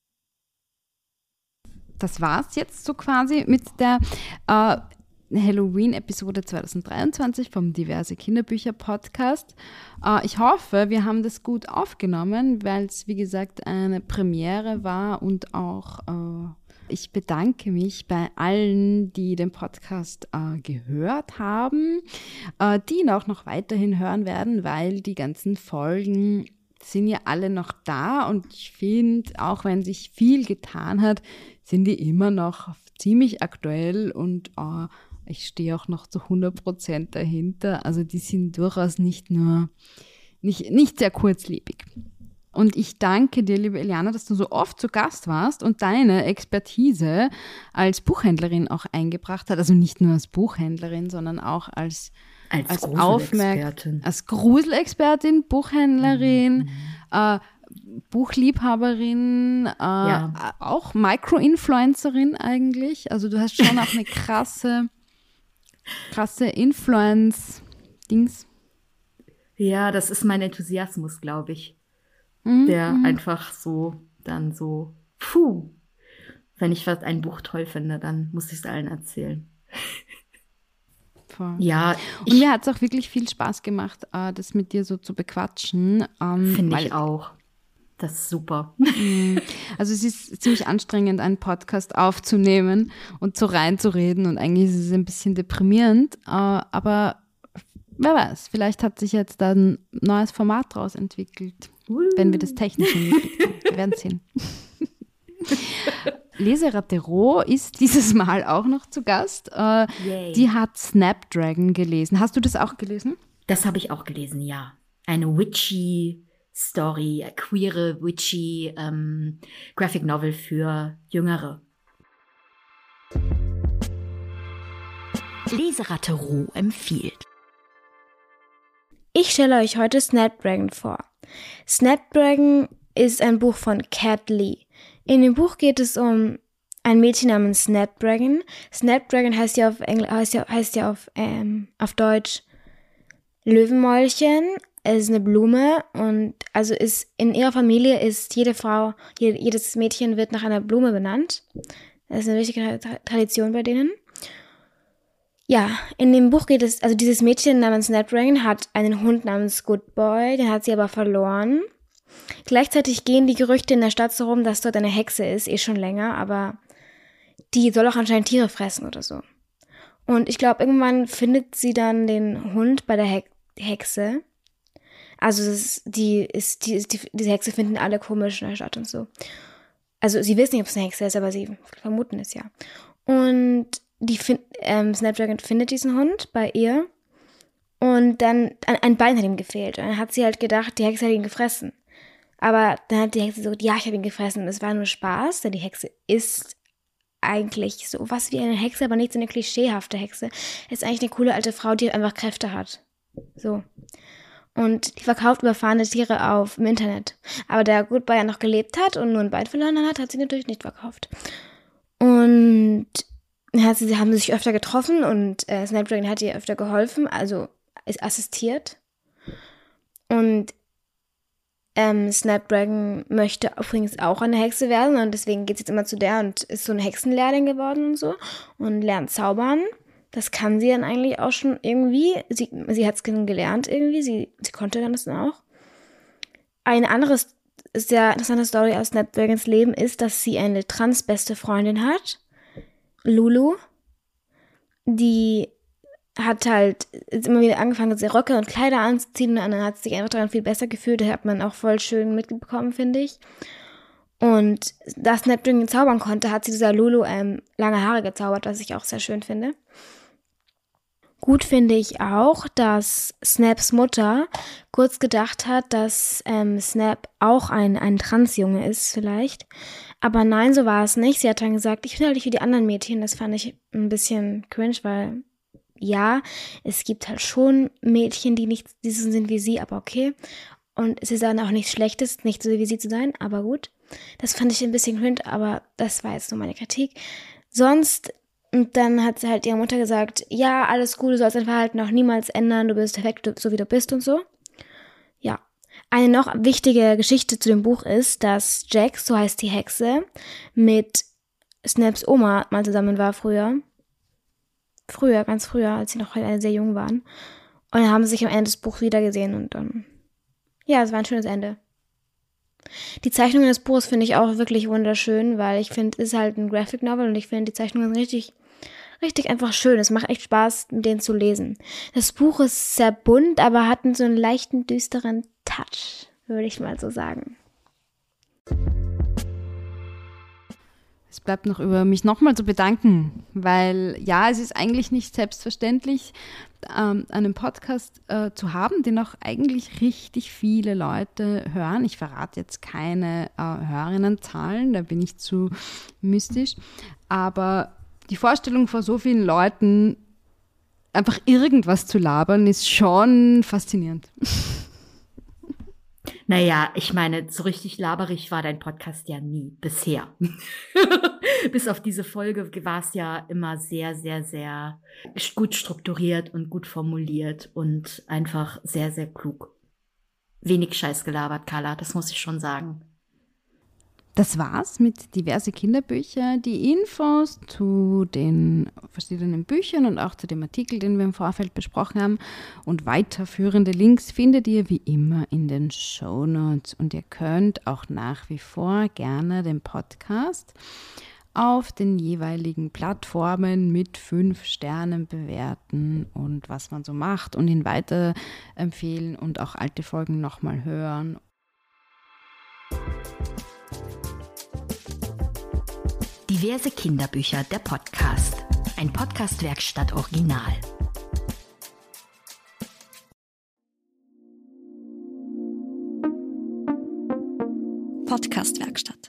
Das war's jetzt so quasi mit der Halloween-Episode 2023 vom Diverse Kinderbücher-Podcast. Ich hoffe, wir haben das gut aufgenommen, weil es, wie gesagt, eine Premiere war und auch ich bedanke mich bei allen, die den Podcast gehört haben, die ihn auch noch weiterhin hören werden, weil die ganzen Folgen sind ja alle noch da und ich finde, auch wenn sich viel getan hat, sind die immer noch ziemlich aktuell und ich stehe auch noch zu 100% dahinter. Also die sind durchaus nicht sehr kurzlebig. Und ich danke dir, liebe Eliana, dass du so oft zu Gast warst und deine Expertise als Buchhändlerin auch eingebracht hast. Also nicht nur als Buchhändlerin, sondern auch als Gruselexpertin. Als Gruselexpertin, Buchhändlerin, Buchliebhaberin, auch Micro-Influencerin eigentlich. Also du hast schon auch eine krasse krasse Influence-Dings. Ja, das ist mein Enthusiasmus, glaube ich. Der einfach so, dann so, wenn ich ein Buch toll finde, dann muss ich es allen erzählen. Voll. Ja, und mir hat es auch wirklich viel Spaß gemacht, das mit dir so zu bequatschen. Finde ich auch. Das ist super. Also es ist ziemlich anstrengend, einen Podcast aufzunehmen und so reinzureden und eigentlich ist es ein bisschen deprimierend, aber wer weiß, vielleicht hat sich jetzt da ein neues Format draus entwickelt, wenn wir das technisch hinkriegen. Wir werden sehen. Leseratte Roh ist dieses Mal auch noch zu Gast. Die hat Snapdragon gelesen. Hast du das auch gelesen? Das habe ich auch gelesen, ja. Eine witchy Story, queere, witchy Graphic Novel für Jüngere. Leseratte Roh empfiehlt. Ich stelle euch heute Snapdragon vor. Snapdragon ist ein Buch von Kat Lee. In dem Buch geht es um ein Mädchen namens Snapdragon. Snapdragon heißt ja auf Deutsch Löwenmäulchen. Es ist eine Blume und also ist in ihrer Familie ist jedes Mädchen wird nach einer Blume benannt. Das ist eine wichtige Tradition bei denen. Ja, in dem Buch geht es, also dieses Mädchen namens Snapdragon hat einen Hund namens Good Boy, den hat sie aber verloren. Gleichzeitig gehen die Gerüchte in der Stadt so rum, dass dort eine Hexe ist, schon länger, aber die soll auch anscheinend Tiere fressen oder so. Und ich glaube, irgendwann findet sie dann den Hund bei der Hexe. Also diese Hexe finden alle komisch in der Stadt und so. Also sie wissen nicht, ob es eine Hexe ist, aber sie vermuten es ja. Und Snapdragon findet diesen Hund bei ihr und dann ein Bein hat ihm gefehlt. Und dann hat sie halt gedacht, die Hexe hat ihn gefressen. Aber dann hat die Hexe gesagt, ja, ich habe ihn gefressen. Und es war nur Spaß, denn die Hexe ist eigentlich so was wie eine Hexe, aber nicht so eine klischeehafte Hexe. Ist eigentlich eine coole alte Frau, die einfach Kräfte hat. So. Und die verkauft überfahrene Tiere im Internet. Aber da Good Boy ja noch gelebt hat und nur ein Bein verloren hat, hat sie natürlich nicht verkauft. Und haben sie sich öfter getroffen und Snapdragon hat ihr öfter geholfen, also ist assistiert. Und Snapdragon möchte übrigens auch eine Hexe werden und deswegen geht sie jetzt immer zu der und ist so eine Hexenlehrling geworden und so und lernt zaubern. Das kann sie dann eigentlich auch schon irgendwie. Sie hat es gelernt irgendwie, sie konnte dann das auch. Eine andere sehr interessante Story aus Snapdragons Leben ist, dass sie eine transbeste Freundin hat, Lulu. Die hat halt immer wieder angefangen, sehr Röcke und Kleider anzuziehen und dann hat sie sich einfach daran viel besser gefühlt. Da hat man auch voll schön mitbekommen, finde ich. Und da Snapdragon zaubern konnte, hat sie dieser Lulu lange Haare gezaubert, was ich auch sehr schön finde. Gut finde ich auch, dass Snaps Mutter kurz gedacht hat, dass Snap auch ein Transjunge ist vielleicht. Aber nein, so war es nicht. Sie hat dann gesagt, ich bin halt nicht wie die anderen Mädchen. Das fand ich ein bisschen cringe, weil ja, es gibt halt schon Mädchen, die nicht so sind wie sie, aber okay. Und es ist dann auch nichts Schlechtes, nicht so wie sie zu sein, aber gut. Das fand ich ein bisschen cringe, aber das war jetzt nur meine Kritik. Sonst, und dann hat sie halt ihrer Mutter gesagt, ja, alles gut, du sollst dein Verhalten auch niemals ändern, du bist perfekt, so wie du bist und so. Ja. Eine noch wichtige Geschichte zu dem Buch ist, dass Jax, so heißt die Hexe, mit Snaps Oma mal zusammen war früher. Ganz früher, als sie noch sehr jung waren. Und dann haben sie sich am Ende des Buchs wiedergesehen und dann, ja, es war ein schönes Ende. Die Zeichnungen des Buches finde ich auch wirklich wunderschön, weil ich finde, es ist halt ein Graphic Novel und ich finde die Zeichnungen richtig einfach schön. Es macht echt Spaß, mit denen zu lesen. Das Buch ist sehr bunt, aber hat so einen leichten, düsteren Touch, würde ich mal so sagen. Es bleibt noch über mich nochmal zu bedanken, weil ja, es ist eigentlich nicht selbstverständlich, einen Podcast zu haben, den auch eigentlich richtig viele Leute hören. Ich verrate jetzt keine Hörerinnenzahlen, da bin ich zu mystisch, aber die Vorstellung vor so vielen Leuten, einfach irgendwas zu labern, ist schon faszinierend. Naja, ich meine, so richtig laberig war dein Podcast ja nie bisher. Bis auf diese Folge war es ja immer sehr, sehr, sehr gut strukturiert und gut formuliert und einfach sehr, sehr klug. Wenig Scheiß gelabert, Carla, das muss ich schon sagen. Das war's mit diverse Kinderbücher. Die Infos zu den verschiedenen Büchern und auch zu dem Artikel, den wir im Vorfeld besprochen haben, und weiterführende Links findet ihr wie immer in den Shownotes. Und ihr könnt auch nach wie vor gerne den Podcast auf den jeweiligen Plattformen mit 5 Sternen bewerten und was man so macht und ihn weiterempfehlen und auch alte Folgen nochmal hören. Diverse Kinderbücher, der Podcast. Ein Podcast-Werkstatt-Original. Podcast-Werkstatt.